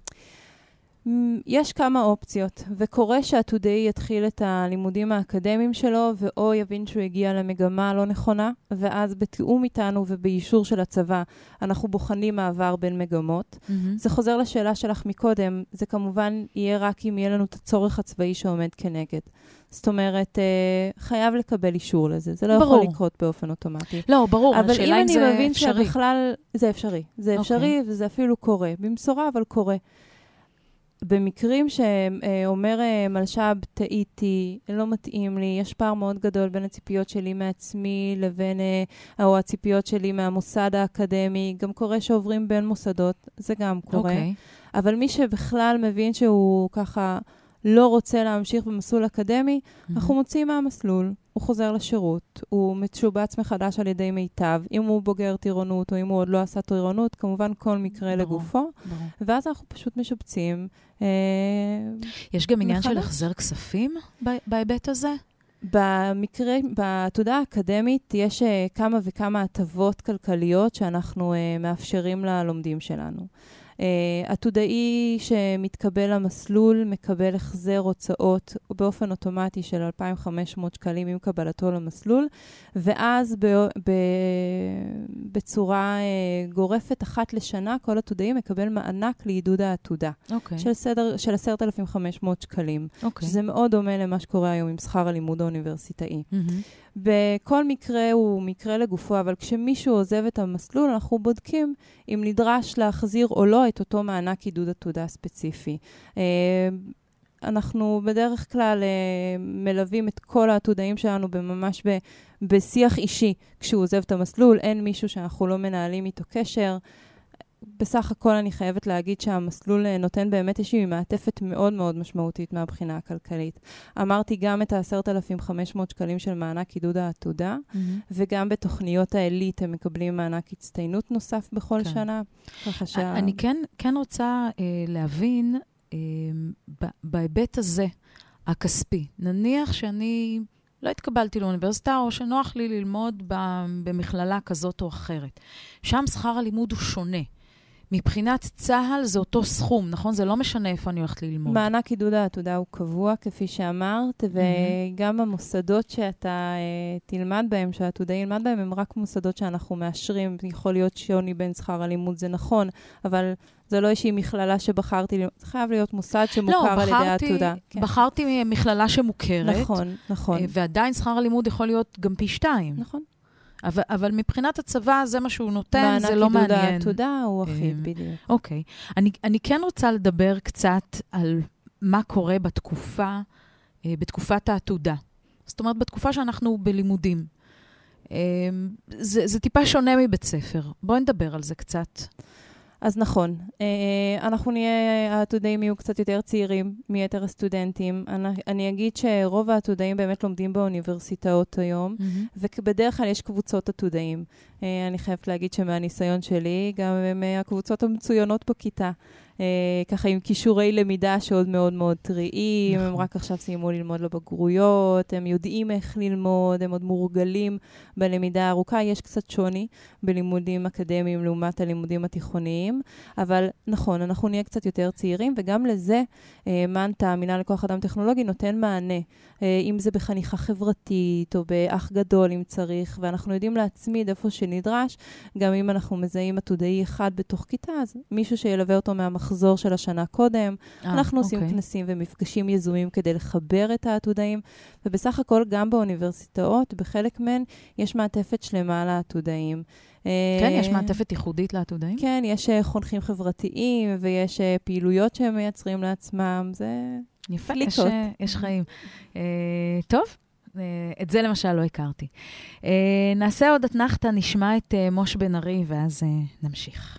יש כמה אופציות, וקורה שעתודאי יתחיל את הלימודים האקדמיים שלו, ואו יבין שהוא הגיע למגמה לא נכונה, ואז בתיאום איתנו ובאישור של הצבא, אנחנו בוחנים מעבר בין מגמות. Mm-hmm. זה חוזר לשאלה שלך מקודם, זה כמובן יהיה רק אם יהיה לנו את הצורך הצבאי שעומד כנגד. זאת אומרת, חייב לקבל אישור לזה. זה לא ברור. יכול לקרות באופן אוטומטי. לא, ברור. אבל אם אני מבין שבכלל, זה אפשרי. זה אפשרי, okay. וזה אפילו קורה. במשורה, אבל קורה. במקרים שאומר מלשב, טעיתי, לא מתאים לי, יש פער מאוד גדול בין הציפיות שלי מעצמי לבין, או הציפיות שלי מהמוסד האקדמי, גם קורה שעוברים בין מוסדות, זה גם קורה. Okay. אבל מי שבכלל מבין שהוא ככה לא רוצה להמשיך במסלול אקדמי, mm-hmm. אנחנו מוצאים מהמסלול, הוא חוזר לשירות, הוא משובץ מחדש על ידי מיטב, אם הוא בוגר טירונות או אם הוא עוד לא עשה טירונות, כמובן כל מקרה ברור, לגופו, ברור. ואז אנחנו פשוט משבצים. אה, יש גם עניין מחדש. של החזר כספים בהיבט הזה? במקרה, בעתודה האקדמית יש uh, כמה וכמה הטבות כלכליות שאנחנו uh, מאפשרים ללומדים שלנו. עתודאי uh, שמתקבל למסלול, מקבל החזר הוצאות באופן אוטומטי של אלפיים וחמש מאות שקלים עם קבלתו למסלול, ואז ב, ב, בצורה uh, גורפת אחת לשנה, כל עתודאי מקבל מענק לעידוד העתודה. Okay. של, סדר, של עשרת אלפים וחמש מאות שקלים. Okay. שזה מאוד דומה למה שקורה היום עם שכר הלימוד האוניברסיטאי. Mm-hmm. בכל מקרה הוא מקרה לגופו, אבל כשמישהו עוזב את המסלול, אנחנו בודקים אם נדרש להחזיר או לא את אותו מענק עידוד עתודה ספציפי. אנחנו בדרך כלל מלווים את כל העתודאים שלנו ממש בשיח אישי כשהוא עוזב את המסלול, אין מישהו שאנחנו לא מנהלים איתו קשר. בסך הכל אני חייבת להגיד שהמסלול נותן באמת איזושהי מעטפת מאוד מאוד משמעותית מהבחינה הכלכלית. אמרתי גם את ה-עשרת אלפים וחמש מאות שקלים של מענק עידוד העתודה, mm-hmm. וגם בתוכניות העילית הם מקבלים מענק הצטיינות נוסף בכל כן. שנה. ככה שה... אני כן, כן רוצה אה, להבין אה, בהיבט הזה, הכספי. נניח שאני לא התקבלתי לאוניברסיטה, או שנוח לי ללמוד במכללה כזאת או אחרת. שם שכר הלימוד הוא שונה. מבחינת צהל זה אותו סכום, נכון? זה לא משנה איפה אני הולכת ללמוד. מענק עידוד העתודה הוא קבוע, כפי שאמרת, וגם המוסדות שאתה תלמד בהם, שהעתודה ילמד בהם, הם רק מוסדות שאנחנו מאשרים. יכול להיות שוני בין שכר הלימוד, זה נכון, אבל זה לא איזושהי מכללה שבחרתי, זה חייב להיות מוסד שמוכר לא, על ידי העתודה. כן. בחרתי מכללה שמוכרת. נכון, נכון. ועדיין שכר הלימוד יכול להיות גם פי שתיים. נכון. אבל, אבל מבחינת הצבא, זה מה שהוא נותן, זה לא מעניין. מענק עידוד העתודה הוא אחיד, בדיוק. אוקיי. אני, אני כן רוצה לדבר קצת על מה קורה בתקופה, בתקופת העתודה. זאת אומרת, בתקופה שאנחנו בלימודים. זה, זה טיפה שונה מבית ספר. בואי נדבר על זה קצת. אז נכון, אנחנו נהיה, העתודאים יהיו קצת יותר צעירים מיתר הסטודנטים. אני, אני אגיד שרוב העתודאים באמת לומדים באוניברסיטאות היום, mm-hmm. ובדרך כלל יש קבוצות עתודאים. אני חייבת להגיד שמהניסיון שלי, גם הם הקבוצות המצוינות בכיתה. ככה עם כישורי למידה שעוד מאוד מאוד טריים, נכון. הם רק עכשיו סיימו ללמוד לבגרויות, הם יודעים איך ללמוד, הם עוד מורגלים בלמידה הארוכה. יש קצת שוני בלימודים אקדמיים לעומת הלימודים התיכוניים, אבל נכון, אנחנו נהיה קצת יותר צעירים, וגם לזה מנטה, מינהל לכוח אדם טכנולוגי, נותן מענה, אם זה בחניכה חברתית או באח גדול אם צריך, ואנחנו יודעים להצמיד איפה שנדרש, גם אם אנחנו מזהים עתודאי אחד בתוך כיתה, אז מישהו שילווה אותו מהמחזור של השנה קודם, 아, אנחנו עושים אוקיי. כנסים ומפגשים יזומים כדי לחבר את העתודאים, ובסך הכל גם באוניברסיטאות, בחלק מהן יש מעטפת שלמה לעתודאים. כן, יש מעטפת ייחודית לעתודאים? כן, יש חונכים חברתיים, ויש פעילויות שהם מייצרים לעצמם, זה יפה, יש, יש חיים. טוב, את זה למשל לא הכרתי. נעשה עוד אתנחתה, נשמע את מוש בן ארי, ואז נמשיך.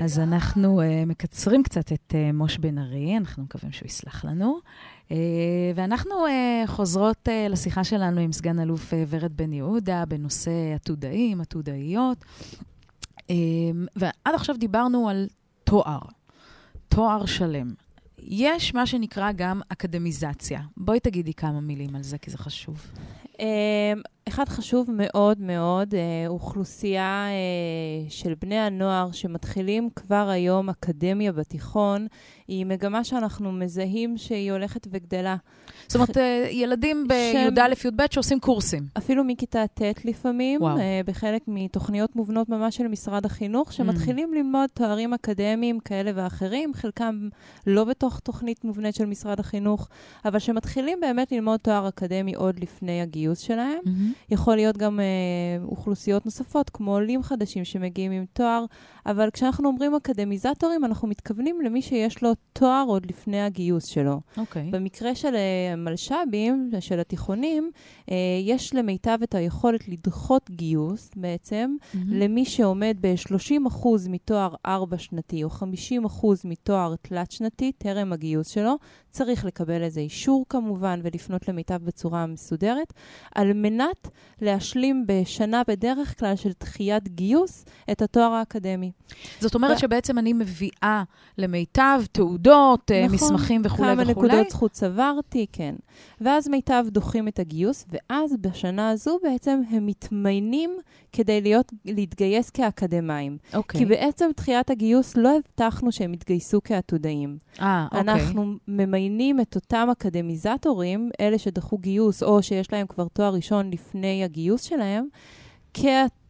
אז אנחנו uh, מקצרים קצת את uh, מוש בן ארי, אנחנו מקווים שהוא יסלח לנו. Uh, ואנחנו uh, חוזרות uh, לשיחה שלנו עם סגן אלוף uh, ורד בן יהודה, בנושא עתודאים, עתודאיות. Uh, ועד עכשיו דיברנו על תואר, תואר שלם. יש מה שנקרא גם אקדמיזציה. בואי תגידי כמה מילים על זה, כי זה חשוב. אחד חשוב מאוד מאוד, אוכלוסייה של בני הנוער שמתחילים כבר היום אקדמיה בתיכון, היא מגמה שאנחנו מזהים שהיא הולכת וגדלה. זאת אומרת, ילדים בי"א י"ב שעושים קורסים. אפילו מכיתה ט' לפעמים, בחלק מתוכניות מובנות ממש של משרד החינוך, שמתחילים ללמוד תוארים אקדמיים כאלה ואחרים, חלקם לא בתוך תוכנית מובנית של משרד החינוך, אבל שמתחילים באמת ללמוד תואר אקדמי עוד לפני הגיוס שלהם. יכול להיות גם אוכלוסיות נוספות, כמו עולים חדשים שמגיעים עם תואר, אבל כשאנחנו אומרים אקדמיזטורים, אנחנו מתכוונים למי שיש לו תואר עוד לפני הגיוס שלו. אוקיי. במקרה של מלש"בים, של התיכונים, יש למיטב את היכולת לדחות גיוס בעצם, mm-hmm. למי שעומד ב-שלושים אחוז מתואר ארבע שנתי, או חמישים אחוז מתואר תלת שנתי, טרם הגיוס שלו, צריך לקבל איזה אישור כמובן, ולפנות למיטב בצורה מסודרת, על מנת להשלים בשנה בדרך כלל של דחיית גיוס את התואר האקדמי. זאת אומרת ו... שבעצם אני מביאה למיטב תעודות, נכון, מסמכים וכו' וכו'. כמה נקודות זכות צברתי, כן. ואז מיטב דוחים את הגיוס, ואז בשנה הזו בעצם הם מתמיינים כדי להיות, להתגייס כאקדמיים. אוקיי. כי בעצם דחיית הגיוס לא הבטחנו שהם יתגייסו כעתודאים. אה, אוקיי. אנחנו ממיינים את אותם אקדמיזטורים, אלה שדחו גיוס, או שיש להם כבר תואר ראשון לפני הגיוס שלהם, כעתודאים.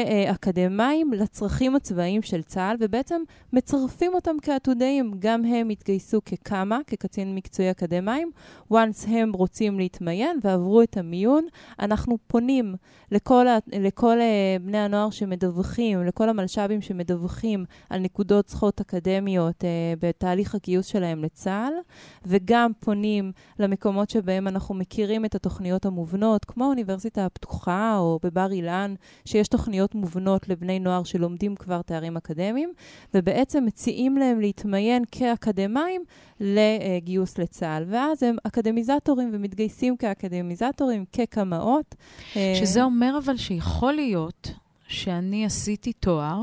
כאקדמיים לצרכים הצבאיים של צה"ל, ובעצם מצרפים אותם כעתודאים. גם הם התגייסו ככמה, כקצין מקצועי אקדמיים. once הם רוצים להתמיין ועברו את המיון, אנחנו פונים לכל, לכל בני הנוער שמדווחים, לכל המלש"בים שמדווחים על נקודות זכות אקדמיות בתהליך הגיוס שלהם לצה"ל, וגם פונים למקומות שבהם אנחנו מכירים את התוכניות המובנות, כמו האוניברסיטה הפתוחה או בבר אילן, שיש תוכניות מובנות לבני נוער שלומדים כבר תארים אקדמיים, ובעצם מציעים להם להתמיין כאקדמיים לגיוס לצה"ל. ואז הם אקדמיזטורים ומתגייסים כאקדמיזטורים, כקמאות. שזה אומר אבל שיכול להיות שאני עשיתי תואר,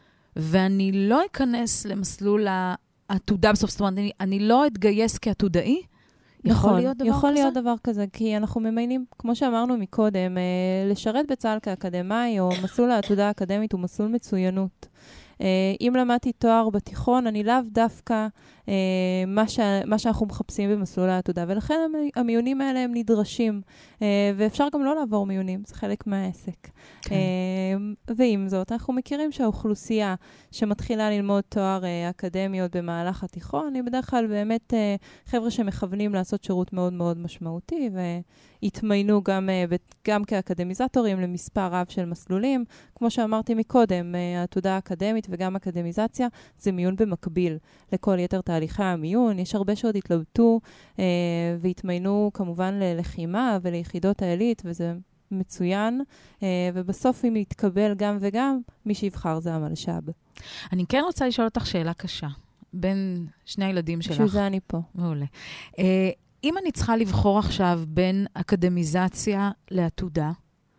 ואני לא אכנס למסלול העתודה בסוף, זאת אומרת, אני, אני לא אתגייס כעתודאי, יכול נכון, להיות דבר יכול כזה? יכול להיות דבר כזה, כי אנחנו ממיינים, כמו שאמרנו מקודם, אה, לשרת בצה"ל כאקדמאי, או מסלול העתודה האקדמית הוא מסלול מצוינות. אה, אם למדתי תואר בתיכון, אני לאו דווקא אה, מה, ש... מה שאנחנו מחפשים במסלול העתודה, ולכן המיונים האלה הם נדרשים, אה, ואפשר גם לא לעבור מיונים, זה חלק מהעסק. כן. אה, ועם זאת, אנחנו מכירים שהאוכלוסייה שמתחילה ללמוד תואר אה, אקדמי עוד במהלך התיכון, היא בדרך כלל באמת אה, חבר'ה שמכוונים לעשות שירות מאוד מאוד משמעותי, והתמיינו גם, אה, גם כאקדמיזטורים למספר רב של מסלולים. כמו שאמרתי מקודם, אה, העתודה האקדמית וגם אקדמיזציה, זה מיון במקביל לכל יתר תהליכי המיון. יש הרבה שעוד התלבטו אה, והתמיינו כמובן ללחימה וליחידות העילית, וזה מצוין, אה, ובסוף אם יתקבל גם וגם, מי שיבחר זה המלש"ב. אני כן רוצה לשאול אותך שאלה קשה, בין שני הילדים שלך. שזה אני פה. מעולה. אה, אם אני צריכה לבחור עכשיו בין אקדמיזציה לעתודה,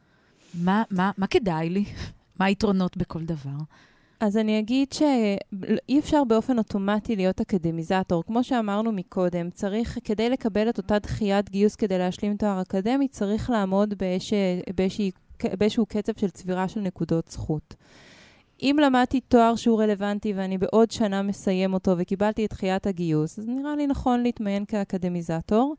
מה, מה, מה כדאי לי? מה היתרונות בכל דבר? אז אני אגיד שאי אפשר באופן אוטומטי להיות אקדמיזטור. כמו שאמרנו מקודם, צריך, כדי לקבל את אותה דחיית גיוס כדי להשלים תואר אקדמי, צריך לעמוד באיזשהו, באיזשהו קצב של צבירה של נקודות זכות. אם למדתי תואר שהוא רלוונטי ואני בעוד שנה מסיים אותו וקיבלתי את דחיית הגיוס, אז נראה לי נכון להתמיין כאקדמיזטור.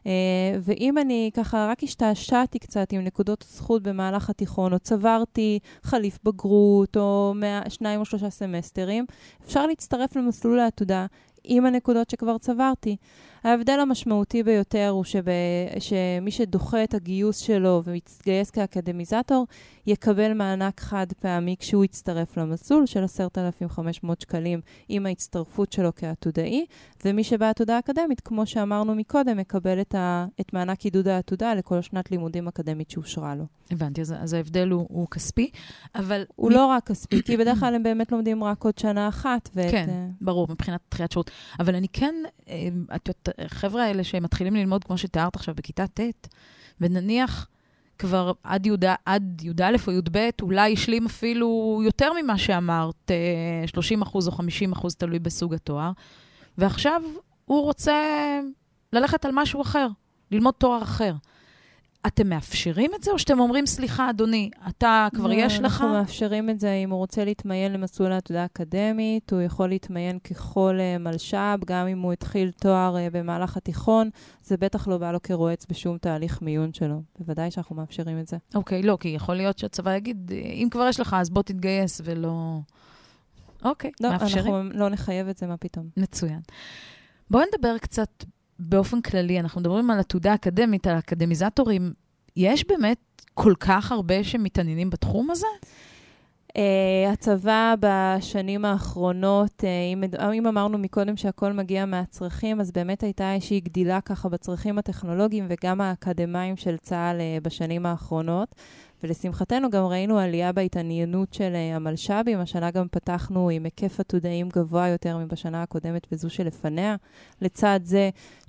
ואם אני ככה רק השתעשעתי קצת עם נקודות זכות במהלך התיכון, או צברתי חליף בגרות, או שניים או שלושה סמסטרים, אפשר להצטרף למסלול העתודה עם הנקודות שכבר צברתי. ההבדל המשמעותי ביותר הוא שב, שמי שדוחה את הגיוס שלו ומתגייס כאקדמיזטור, יקבל מענק חד פעמי כשהוא יצטרף למסלול של עשרת אלפים וחמש מאות שקלים עם ההצטרפות שלו כעתודאי, ומי שבא עתודה אקדמית, כמו שאמרנו מקודם, מקבל את, ה, את מענק עידוד העתודה לכל שנת לימודים אקדמית שאושרה לו. הבנתי, אז, אז ההבדל הוא, הוא כספי, אבל... הוא מ... לא רק כספי, כי בדרך כלל הם באמת לומדים רק עוד שנה אחת. ואת... כן, ברור, מבחינת תחיית שירות. אבל אני כן, את, חבר'ה האלה שמתחילים ללמוד, כמו שתיארת עכשיו, בכיתה ט', ונניח כבר עד יהודה, עד יהודה א' או י"ב, אולי ישלים אפילו יותר ממה שאמרת, שלושים אחוז או חמישים אחוז, תלוי בסוג התואר, ועכשיו הוא רוצה ללכת על משהו אחר, ללמוד תואר אחר. אתם מאפשרים את זה, או שאתם אומרים, סליחה, אדוני, אתה כבר לא, יש לך? אנחנו מאפשרים את זה, אם הוא רוצה להתמיין למסלול העתודה אקדמית, הוא יכול להתמיין ככל מלש"ב, גם אם הוא התחיל תואר במהלך התיכון, זה בטח לא בא לו כרועץ בשום תהליך מיון שלו. בוודאי שאנחנו מאפשרים את זה. אוקיי, לא, כי יכול להיות שהצבא יגיד, אם כבר יש לך, אז בוא תתגייס ולא... אוקיי, לא, מאפשרים. אנחנו לא נחייב את זה, מה פתאום. מצוין. בואו נדבר קצת באופן כללי, אנחנו מדברים על עתודה אקדמית, על אקדמיזטורים. יש באמת כל כך הרבה שמתעניינים בתחום הזה? Uh, הצבא בשנים האחרונות, uh, אם, אם אמרנו מקודם שהכל מגיע מהצרכים, אז באמת הייתה איזושהי גדילה ככה בצרכים הטכנולוגיים וגם האקדמיים של צה"ל uh, בשנים האחרונות. ולשמחתנו גם ראינו עלייה בהתעניינות של uh, המלש"בים. השנה גם פתחנו עם היקף עתודאים גבוה יותר מבשנה הקודמת וזו שלפניה. לצד זה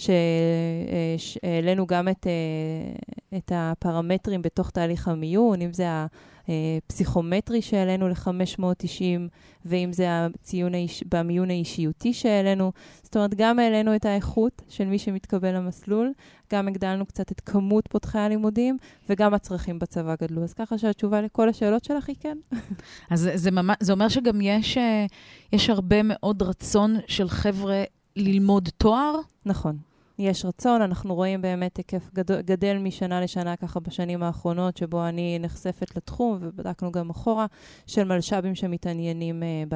שהעלינו גם את, uh, את הפרמטרים בתוך תהליך המיון, אם זה ה... פסיכומטרי שהעלינו ל-חמש מאות תשעים, ואם זה הציון האיש, במיון האישיותי שהעלינו. זאת אומרת, גם העלינו את האיכות של מי שמתקבל למסלול, גם הגדלנו קצת את כמות פותחי הלימודים, וגם הצרכים בצבא גדלו. אז ככה שהתשובה לכל השאלות שלך היא כן. אז זה, זה, ממש, זה אומר שגם יש, יש הרבה מאוד רצון של חבר'ה ללמוד תואר? נכון. יש רצון, אנחנו רואים באמת היקף גדל, גדל משנה לשנה ככה בשנים האחרונות, שבו אני נחשפת לתחום, ובדקנו גם אחורה, של מלש"בים שמתעניינים uh,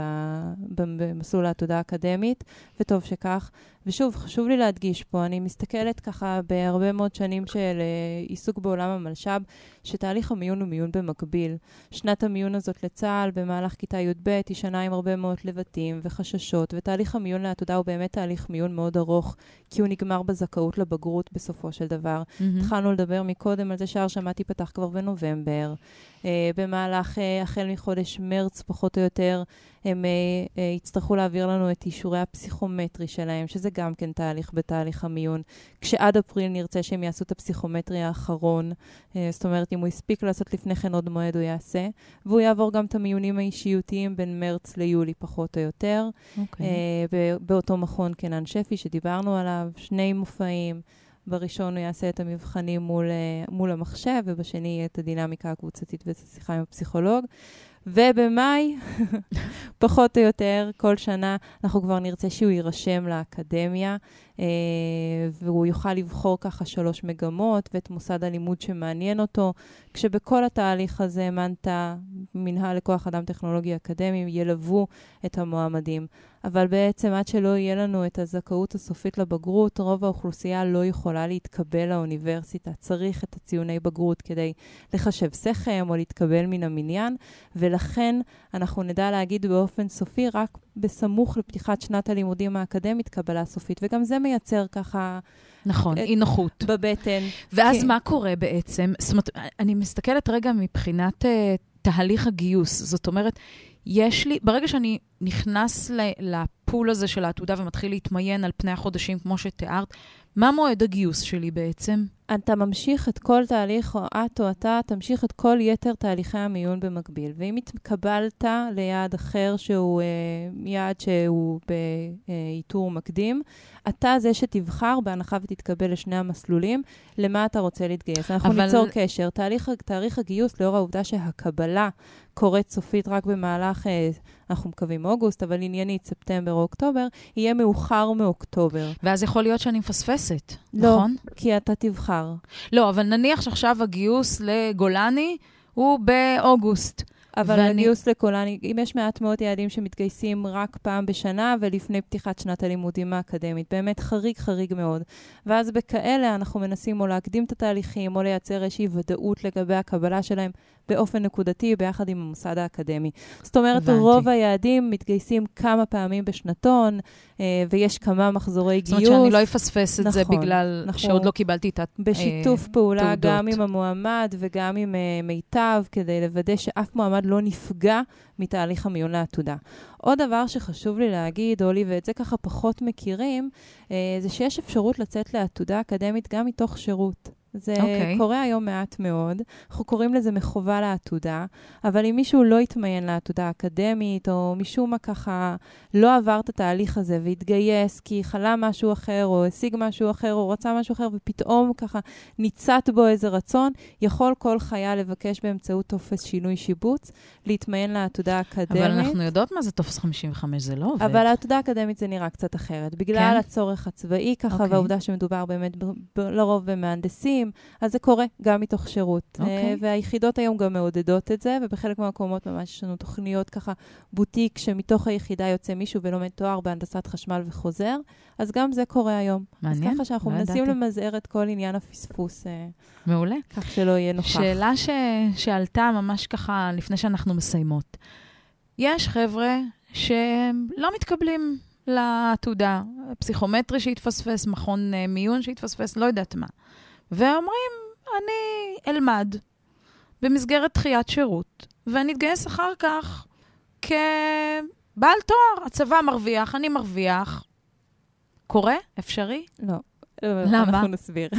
במסלול העתודה האקדמית, וטוב שכך. ושוב, חשוב לי להדגיש פה, אני מסתכלת ככה בהרבה מאוד שנים של uh, עיסוק בעולם המלש"ב, שתהליך המיון הוא מיון במקביל. שנת המיון הזאת לצה"ל במהלך כיתה י"ב היא שנה עם הרבה מאוד לבטים וחששות, ותהליך המיון לעתודה הוא באמת תהליך מיון מאוד ארוך, כי הוא נגמר בזכאות לבגרות בסופו של דבר. Mm-hmm. התחלנו לדבר מקודם על זה שההרשמה תיפתח כבר בנובמבר. Uh, במהלך, uh, החל מחודש מרץ פחות או יותר, הם uh, uh, יצטרכו להעביר לנו את אישורי הפסיכומטרי שלהם, שזה גם כן תהליך בתהליך המיון. כשעד אפריל נרצה שהם יעשו את הפסיכומטרי האחרון, uh, זאת אומרת, אם הוא הספיק לעשות לפני כן עוד מועד, הוא יעשה, והוא יעבור גם את המיונים האישיותיים בין מרץ ליולי פחות או יותר. Okay. Uh, באותו מכון קנן שפי שדיברנו עליו, שני מופעים, בראשון הוא יעשה את המבחנים מול, מול המחשב, ובשני יהיה את הדינמיקה הקבוצתית ואת השיחה עם הפסיכולוג. ובמאי, פחות או יותר, כל שנה, אנחנו כבר נרצה שהוא יירשם לאקדמיה, אה, והוא יוכל לבחור ככה שלוש מגמות, ואת מוסד הלימוד שמעניין אותו, כשבכל התהליך הזה מנתה מנהל לכוח אדם טכנולוגי אקדמי, ילוו את המועמדים. אבל בעצם עד שלא יהיה לנו את הזכאות הסופית לבגרות, רוב האוכלוסייה לא יכולה להתקבל לאוניברסיטה. צריך את הציוני בגרות כדי לחשב שכם או להתקבל מן המניין, ולכן אנחנו נדע להגיד באופן סופי רק בסמוך לפתיחת שנת הלימודים האקדמית קבלה סופית, וגם זה מייצר ככה... נכון, אי נוחות. בבטן. ואז מה קורה בעצם? זאת אומרת, אני מסתכלת רגע מבחינת uh, תהליך הגיוס. זאת אומרת, יש לי, ברגע שאני נכנס לפול הזה של העתודה ומתחיל להתמיין על פני החודשים, כמו שתיארת, מה מועד הגיוס שלי בעצם? אתה ממשיך את כל תהליך, או את או אתה, תמשיך את כל יתר תהליכי המיון במקביל. ואם התקבלת ליעד אחר שהוא אה, יעד שהוא באיתור מקדים, אתה זה שתבחר בהנחה ותתקבל לשני המסלולים, למה אתה רוצה להתגייס. אנחנו אבל... ניצור קשר. תהליך, תאריך הגיוס, לאור העובדה שהקבלה קורית סופית רק במהלך, אה, אנחנו מקווים אוגוסט, אבל עניינית ספטמבר או אוקטובר, יהיה מאוחר מאוקטובר. ואז יכול להיות שאני מפספסת, לא, נכון? כי אתה תבחר. לא, אבל נניח שעכשיו הגיוס לגולני הוא באוגוסט. אבל ואני... הגיוס לקולן, אם יש מעט מאוד ילדים שמתגייסים רק פעם בשנה, ולפני פתיחת שנת הלימודים האקדמית, באמת חריג חריג מאוד. ואז בכאלה אנחנו מנסים או להקדים את התהליכים, או לייצר איזושהי ודאות לגבי הקבלה שלהם, באופן נקודתי, ביחד עם המוסד האקדמי. זאת אומרת, הבנתי. רוב היעדים מתגייסים כמה פעמים בשנתון, אה, ויש כמה מחזורי גיוס. זאת אומרת שאני לא אפספס את נכון, זה בגלל נכון. שעוד לא קיבלתי את התעודות. בשיתוף אה, פעולה תעודות. גם עם המועמד וגם עם אה, מיטב, כדי לוודא שאף מועמד לא נפגע מתהליך המיון לעתודה. עוד דבר שחשוב לי להגיד, אולי, ואת זה ככה פחות מכירים, אה, זה שיש אפשרות לצאת לעתודה אקדמית גם מתוך שירות. זה okay. קורה היום מעט מאוד. אנחנו קוראים לזה מחובה לעתודה, אבל אם מישהו לא יתמיין לעתודה אקדמית, או משום מה ככה לא עבר את התהליך הזה והתגייס כי חלם משהו אחר, או השיג משהו אחר, או רצה משהו אחר, ופתאום ככה ניצת בו איזה רצון, יכול כל חייל לבקש באמצעות טופס שינוי שיבוץ, להתמיין לעתודה אקדמית. אבל אנחנו יודעות מה זה טופס חמישים וחמש, זה לא עובד. אבל העתודה אקדמית זה נראה קצת אחרת. בגלל כן? הצורך הצבאי ככה, okay. והעובדה שמדובר באמת ב- ב- לרוב במהנדסים, אז זה קורה גם מתוך שירות. Okay. והיחידות היום גם מעודדות את זה, ובחלק מהמקומות ממש יש לנו תוכניות ככה בוטיק, שמתוך היחידה יוצא מישהו ולומד תואר בהנדסת חשמל וחוזר, אז גם זה קורה היום. מעניין. אז ככה שאנחנו מנסים למזער את כל עניין הפספוס. מעולה. כך שלא יהיה נוכח. שאלה ש... שעלתה ממש ככה לפני שאנחנו מסיימות. יש חבר'ה שלא מתקבלים לעתודה, פסיכומטרי שהתפספס, מכון מיון שהתפספס, לא יודעת מה. ואומרים, אני אלמד במסגרת דחיית שירות, ואני אתגייס אחר כך כבעל תואר. הצבא מרוויח, אני מרוויח. קורה? אפשרי? לא. למה? אנחנו נסביר.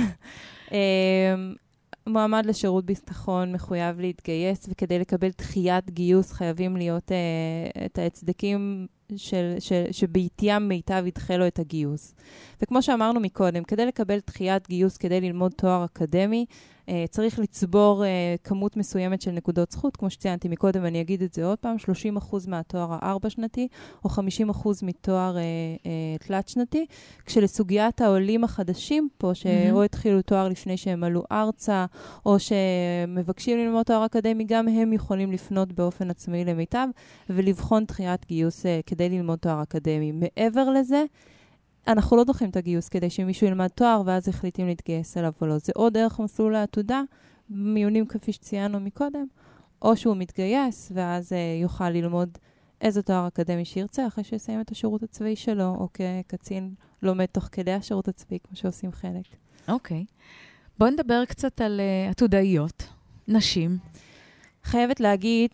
מועמד לשירות ביטחון מחויב להתגייס, וכדי לקבל דחיית גיוס חייבים להיות uh, את ההצדקים של, של, שבעתיים מיטב ידחה לו את הגיוס. וכמו שאמרנו מקודם, כדי לקבל דחיית גיוס, כדי ללמוד תואר אקדמי, uh, צריך לצבור uh, כמות מסוימת של נקודות זכות, כמו שציינתי מקודם, ואני אגיד את זה עוד פעם, שלושים אחוז מהתואר הארבע שנתי, או חמישים אחוז מתואר uh, uh, תלת שנתי, כשלסוגיית העולים החדשים פה, שאו התחילו תואר לפני שהם עלו ארצה, או שמבקשים ללמוד תואר אקדמי, גם הם יכולים לפנות באופן עצמאי למיטב, ולבחון דחיית גיוס uh, כדי ללמוד תואר אקדמי. מעבר לזה, אנחנו לא דוחים את הגיוס כדי שמישהו ילמד תואר, ואז החליטים להתגייס אליו או לא. זה או דרך מסלול העתודה, מיונים כפי שציינו מקודם, או שהוא מתגייס, ואז uh, יוכל ללמוד איזה תואר אקדמי שירצה, אחרי שיסיים את השירות הצבאי שלו, או כקצין לומד תוך כדי השירות הצבאי, כמו שעושים חלק. אוקיי. Okay. בואו נדבר קצת על uh, עתודאיות, נשים. חייבת להגיד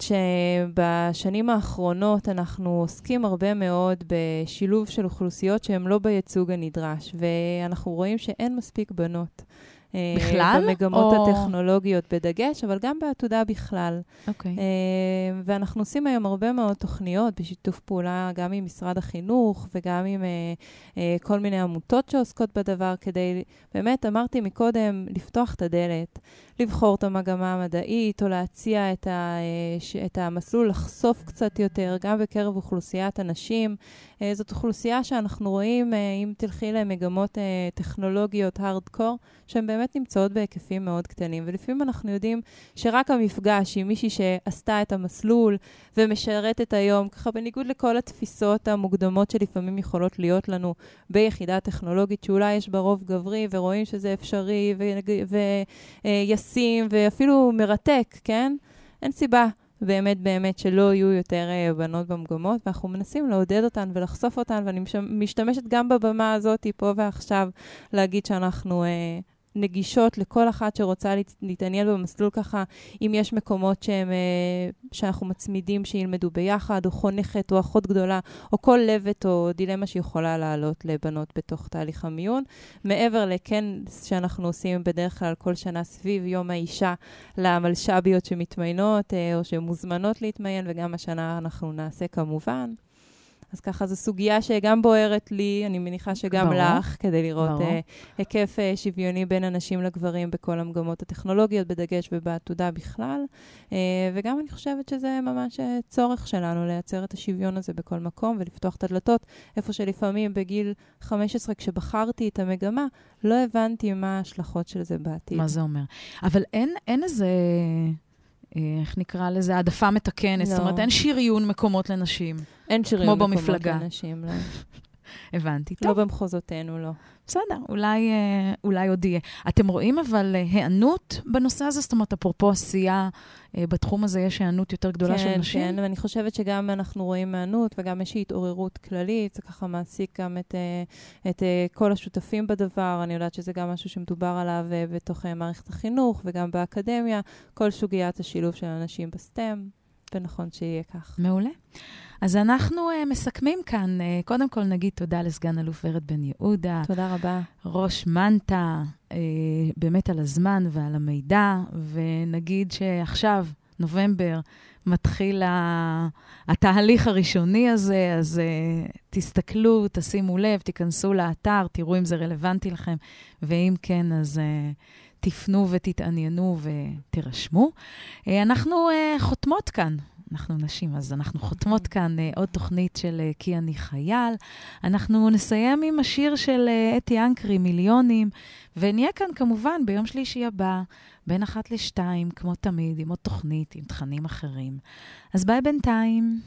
שבשנים האחרונות אנחנו עוסקים הרבה מאוד בשילוב של אוכלוסיות שהן לא בייצוג הנדרש, ואנחנו רואים שאין מספיק בנות. בכלל? במגמות או... הטכנולוגיות בדגש, אבל גם בעתודה בכלל. אוקיי. ואנחנו עושים היום הרבה מאוד תוכניות בשיתוף פעולה גם עם משרד החינוך וגם עם כל מיני עמותות שעוסקות בדבר, כדי, באמת, אמרתי מקודם, לפתוח את הדלת, לבחור את המגמה המדעית, או להציע את, ה, את המסלול, לחשוף קצת יותר, גם בקרב אוכלוסיית הנשים. זאת אוכלוסייה שאנחנו רואים, אם תלכי למגמות טכנולוגיות הארדקור, שהן באמת נמצאות בהיקפים מאוד קטנים. ולפעמים אנחנו יודעים שרק המפגש עם מישהי שעשתה את המסלול ומשרתת היום, ככה בניגוד לכל התפיסות המוקדמות שלפעמים יכולות להיות לנו ביחידה טכנולוגית, שאולי יש ברוב גברי ורואים שזה אפשרי וישים ואפילו מרתק, כן? אין סיבה באמת באמת שלא יהיו יותר בנות במגמות, ואנחנו מנסים לעודד אותן ולחשוף אותן, ואני משתמשת גם בבמה הזאת פה ועכשיו להגיד שאנחנו נגישות לכל אחת שרוצה להתעניין במסלול ככה, אם יש מקומות שהם, שאנחנו מצמידים שילמדו ביחד, או חונכת, או אחות גדולה, או כל לבט או דילמה שיכולה לעלות לבנות בתוך תהליך המיון. מעבר לכן שאנחנו עושים בדרך כלל כל שנה סביב יום האישה למלשביות שמתמיינות, או שמוזמנות להתמיין, וגם השנה אנחנו נעשה כמובן. אז ככה זו סוגיה שגם בוערת לי, אני מניחה שגם ברור. לך, כדי לראות uh, היקף uh, שוויוני בין אנשים לגברים בכל המגמות הטכנולוגיות, בדגש ובעתודה בכלל. Uh, וגם אני חושבת שזה ממש צורך שלנו לייצר את השוויון הזה בכל מקום, ולפתוח את הדלתות, איפה שלפעמים בגיל חמש עשרה, כשבחרתי את המגמה, לא הבנתי מה ההשלכות של זה בעתיד. מה זה אומר? אבל אין, אין איזה... איך נקרא לזה? העדפה מתקנת. זאת אומרת, אין שריון מקומות לנשים. אין שריון מקומות לנשים, לא. הבנתי. טוב. לא במחוזותינו, לא. בסדר, אולי, אולי עוד יהיה. אתם רואים אבל הענות בנושא הזה? זאת אומרת, אפרופו עשייה, בתחום הזה יש הענות יותר גדולה כן, של נשים? כן, כן, ואני חושבת שגם אנחנו רואים הענות, וגם יש התעוררות כללית, זה ככה מעסיק גם את, את כל השותפים בדבר. אני יודעת שזה גם משהו שמדובר עליו בתוך מערכת החינוך, וגם באקדמיה, כל סוגיית השילוב של אנשים בסטם, ונכון שיהיה כך. מעולה. אז אנחנו uh, מסכמים כאן. Uh, קודם כל נגיד תודה לסגן אלוף ורד בן יהודה. תודה רבה. ראש מנטה, uh, באמת על הזמן ועל המידע, ונגיד שעכשיו, נובמבר, מתחיל ה... התהליך הראשוני הזה, אז uh, תסתכלו, תשימו לב, תיכנסו לאתר, תראו אם זה רלוונטי לכם, ואם כן, אז... Uh, תפנו ותתעניינו ותרשמו. Uh, אנחנו uh, חותמות כאן. אנחנו נשים, אז אנחנו חותמות כאן uh, עוד תוכנית של uh, כי אני חייל. אנחנו נסיים עם השיר של uh, אתי אנקרי, מיליונים, ונהיה כאן כמובן ביום שלישי הבא, בין אחת לשתיים, כמו תמיד, עם עוד תוכנית, עם תכנים אחרים. אז ביי בינתיים.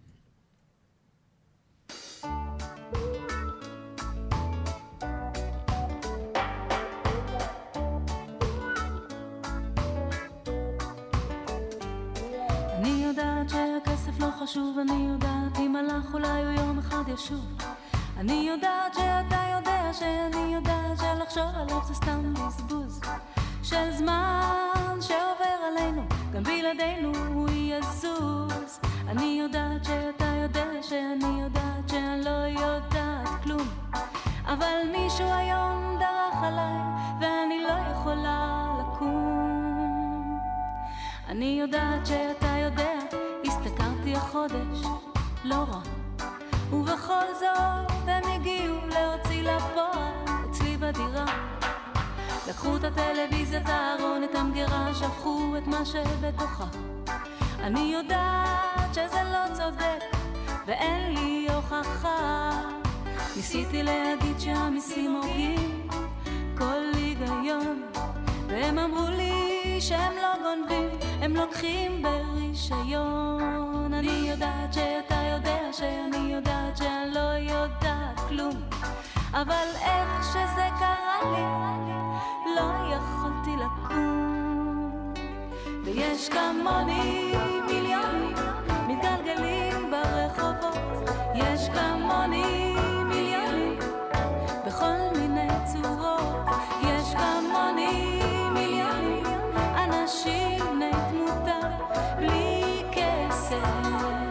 אני יודעת שהכסף לא חשוב, אני יודעת אם הלך אולי הוא יום אחד ישוב. אני יודעת שאתה יודע שאני יודעת שלחשוב עליו זה סתם בזבוז של זמן שעובר עלינו, גם בלעדינו הוא יזוז. אני יודעת שאתה יודע שאני יודעת שאני לא יודעת כלום, אבל מישהו היום דרך עליי ואני לא יכולה לקום. אני יודעת שאתה יודע, הסתכלתי החודש, לא רע, ובכל זאת הם הגיעו להוציא לפועל אצלי בדירה. לקחו את הטלוויזיה, את הארון, את המגירה, שפכו את מה שבתוכה. אני יודעת שזה לא צודק ואין לי הוכחה. ניסיתי להגיד שהמיסים הורגים כל היגיון, והם אמרו לי שהם לא גונבים, הם לוקחים ברישיון. אני יודעת שאתה יודע שאני יודעת שאני לא יודעת כלום, אבל איך שזה קרה לי לא יכולתי לקום. ויש כמוני מיליונים מתגלגלים ברחובות, יש כמוני מיליונים בכל מיני צורות, יש כמוני מיליונים אנשים בני תמותה בלי כסף,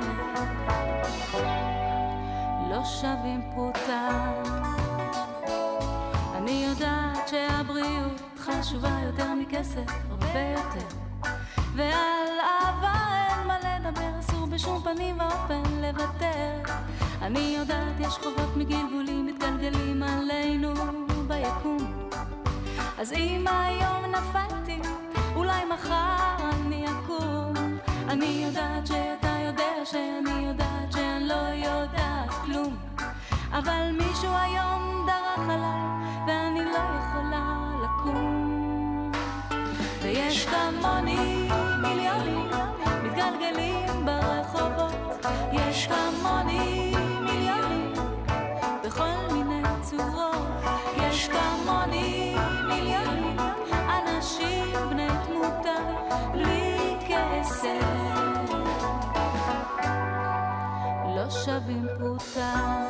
לא שווים פרוטה. אני יודעת שהבריאות חשובה יותר מכסף, הרבה יותר, ועל אהבה אין מה לדבר, אסור בשום פנים ואופן לוותר. אני יודעת יש חובות מגלגולים מתגלגלים עלינו ביקום, אז אם היום נפלתי אולי מחר אני אקום. אני יודעת שאתה יודע שאני יודעת שאני לא יודעת כלום, אבל מישהו היום דרך עליי ואני לא יכולה לקום. ויש כמוני מיליונים מתגלגלים ברחובות, יש כמוני מיליונים בכל מיני צורות, יש כמוני מיליונים אנשים בני תמותה בלי כסף, לא שווים פרוטה.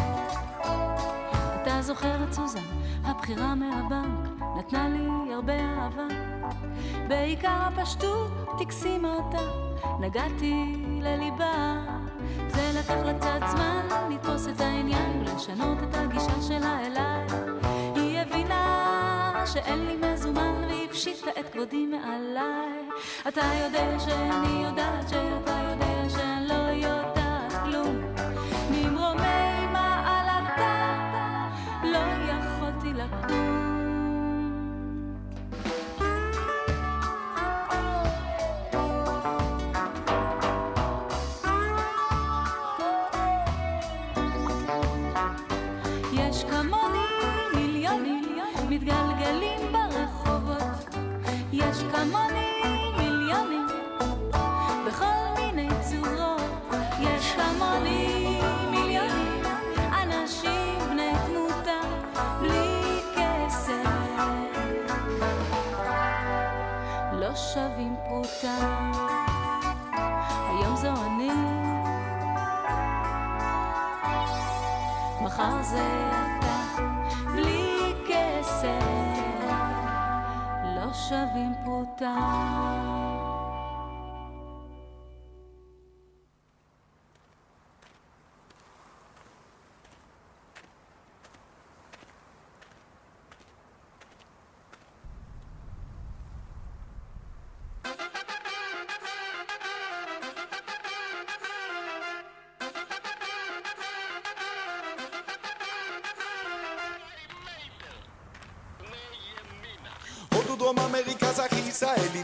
אתה זוכר את סוזן, הבחירה מהבנק נתנה לי הרבה אהבה, בעיקר הפשטות תקסימה אותה, נגעתי לליבה. זה לקח לה קצת זמן לתפוס את העניין ולשנות את הגישה שלה אליי. היא הבינה שאין לי מזומן והיא פשיטה את כבודי מעליי. אתה יודע שאני יודעת שאתה יודע שאני לא יודעת כלום, ממרומי מעלתה לא יכולתי לקום. יש כמוני מיליונים מתגלגלים ברחובות, יש כמוני מיליונים פרוטה, היום זו אני, מחר זה אתה, בלי כסף, לא שווים פרוטה. דרום אמריקה זה הכי ישראלי,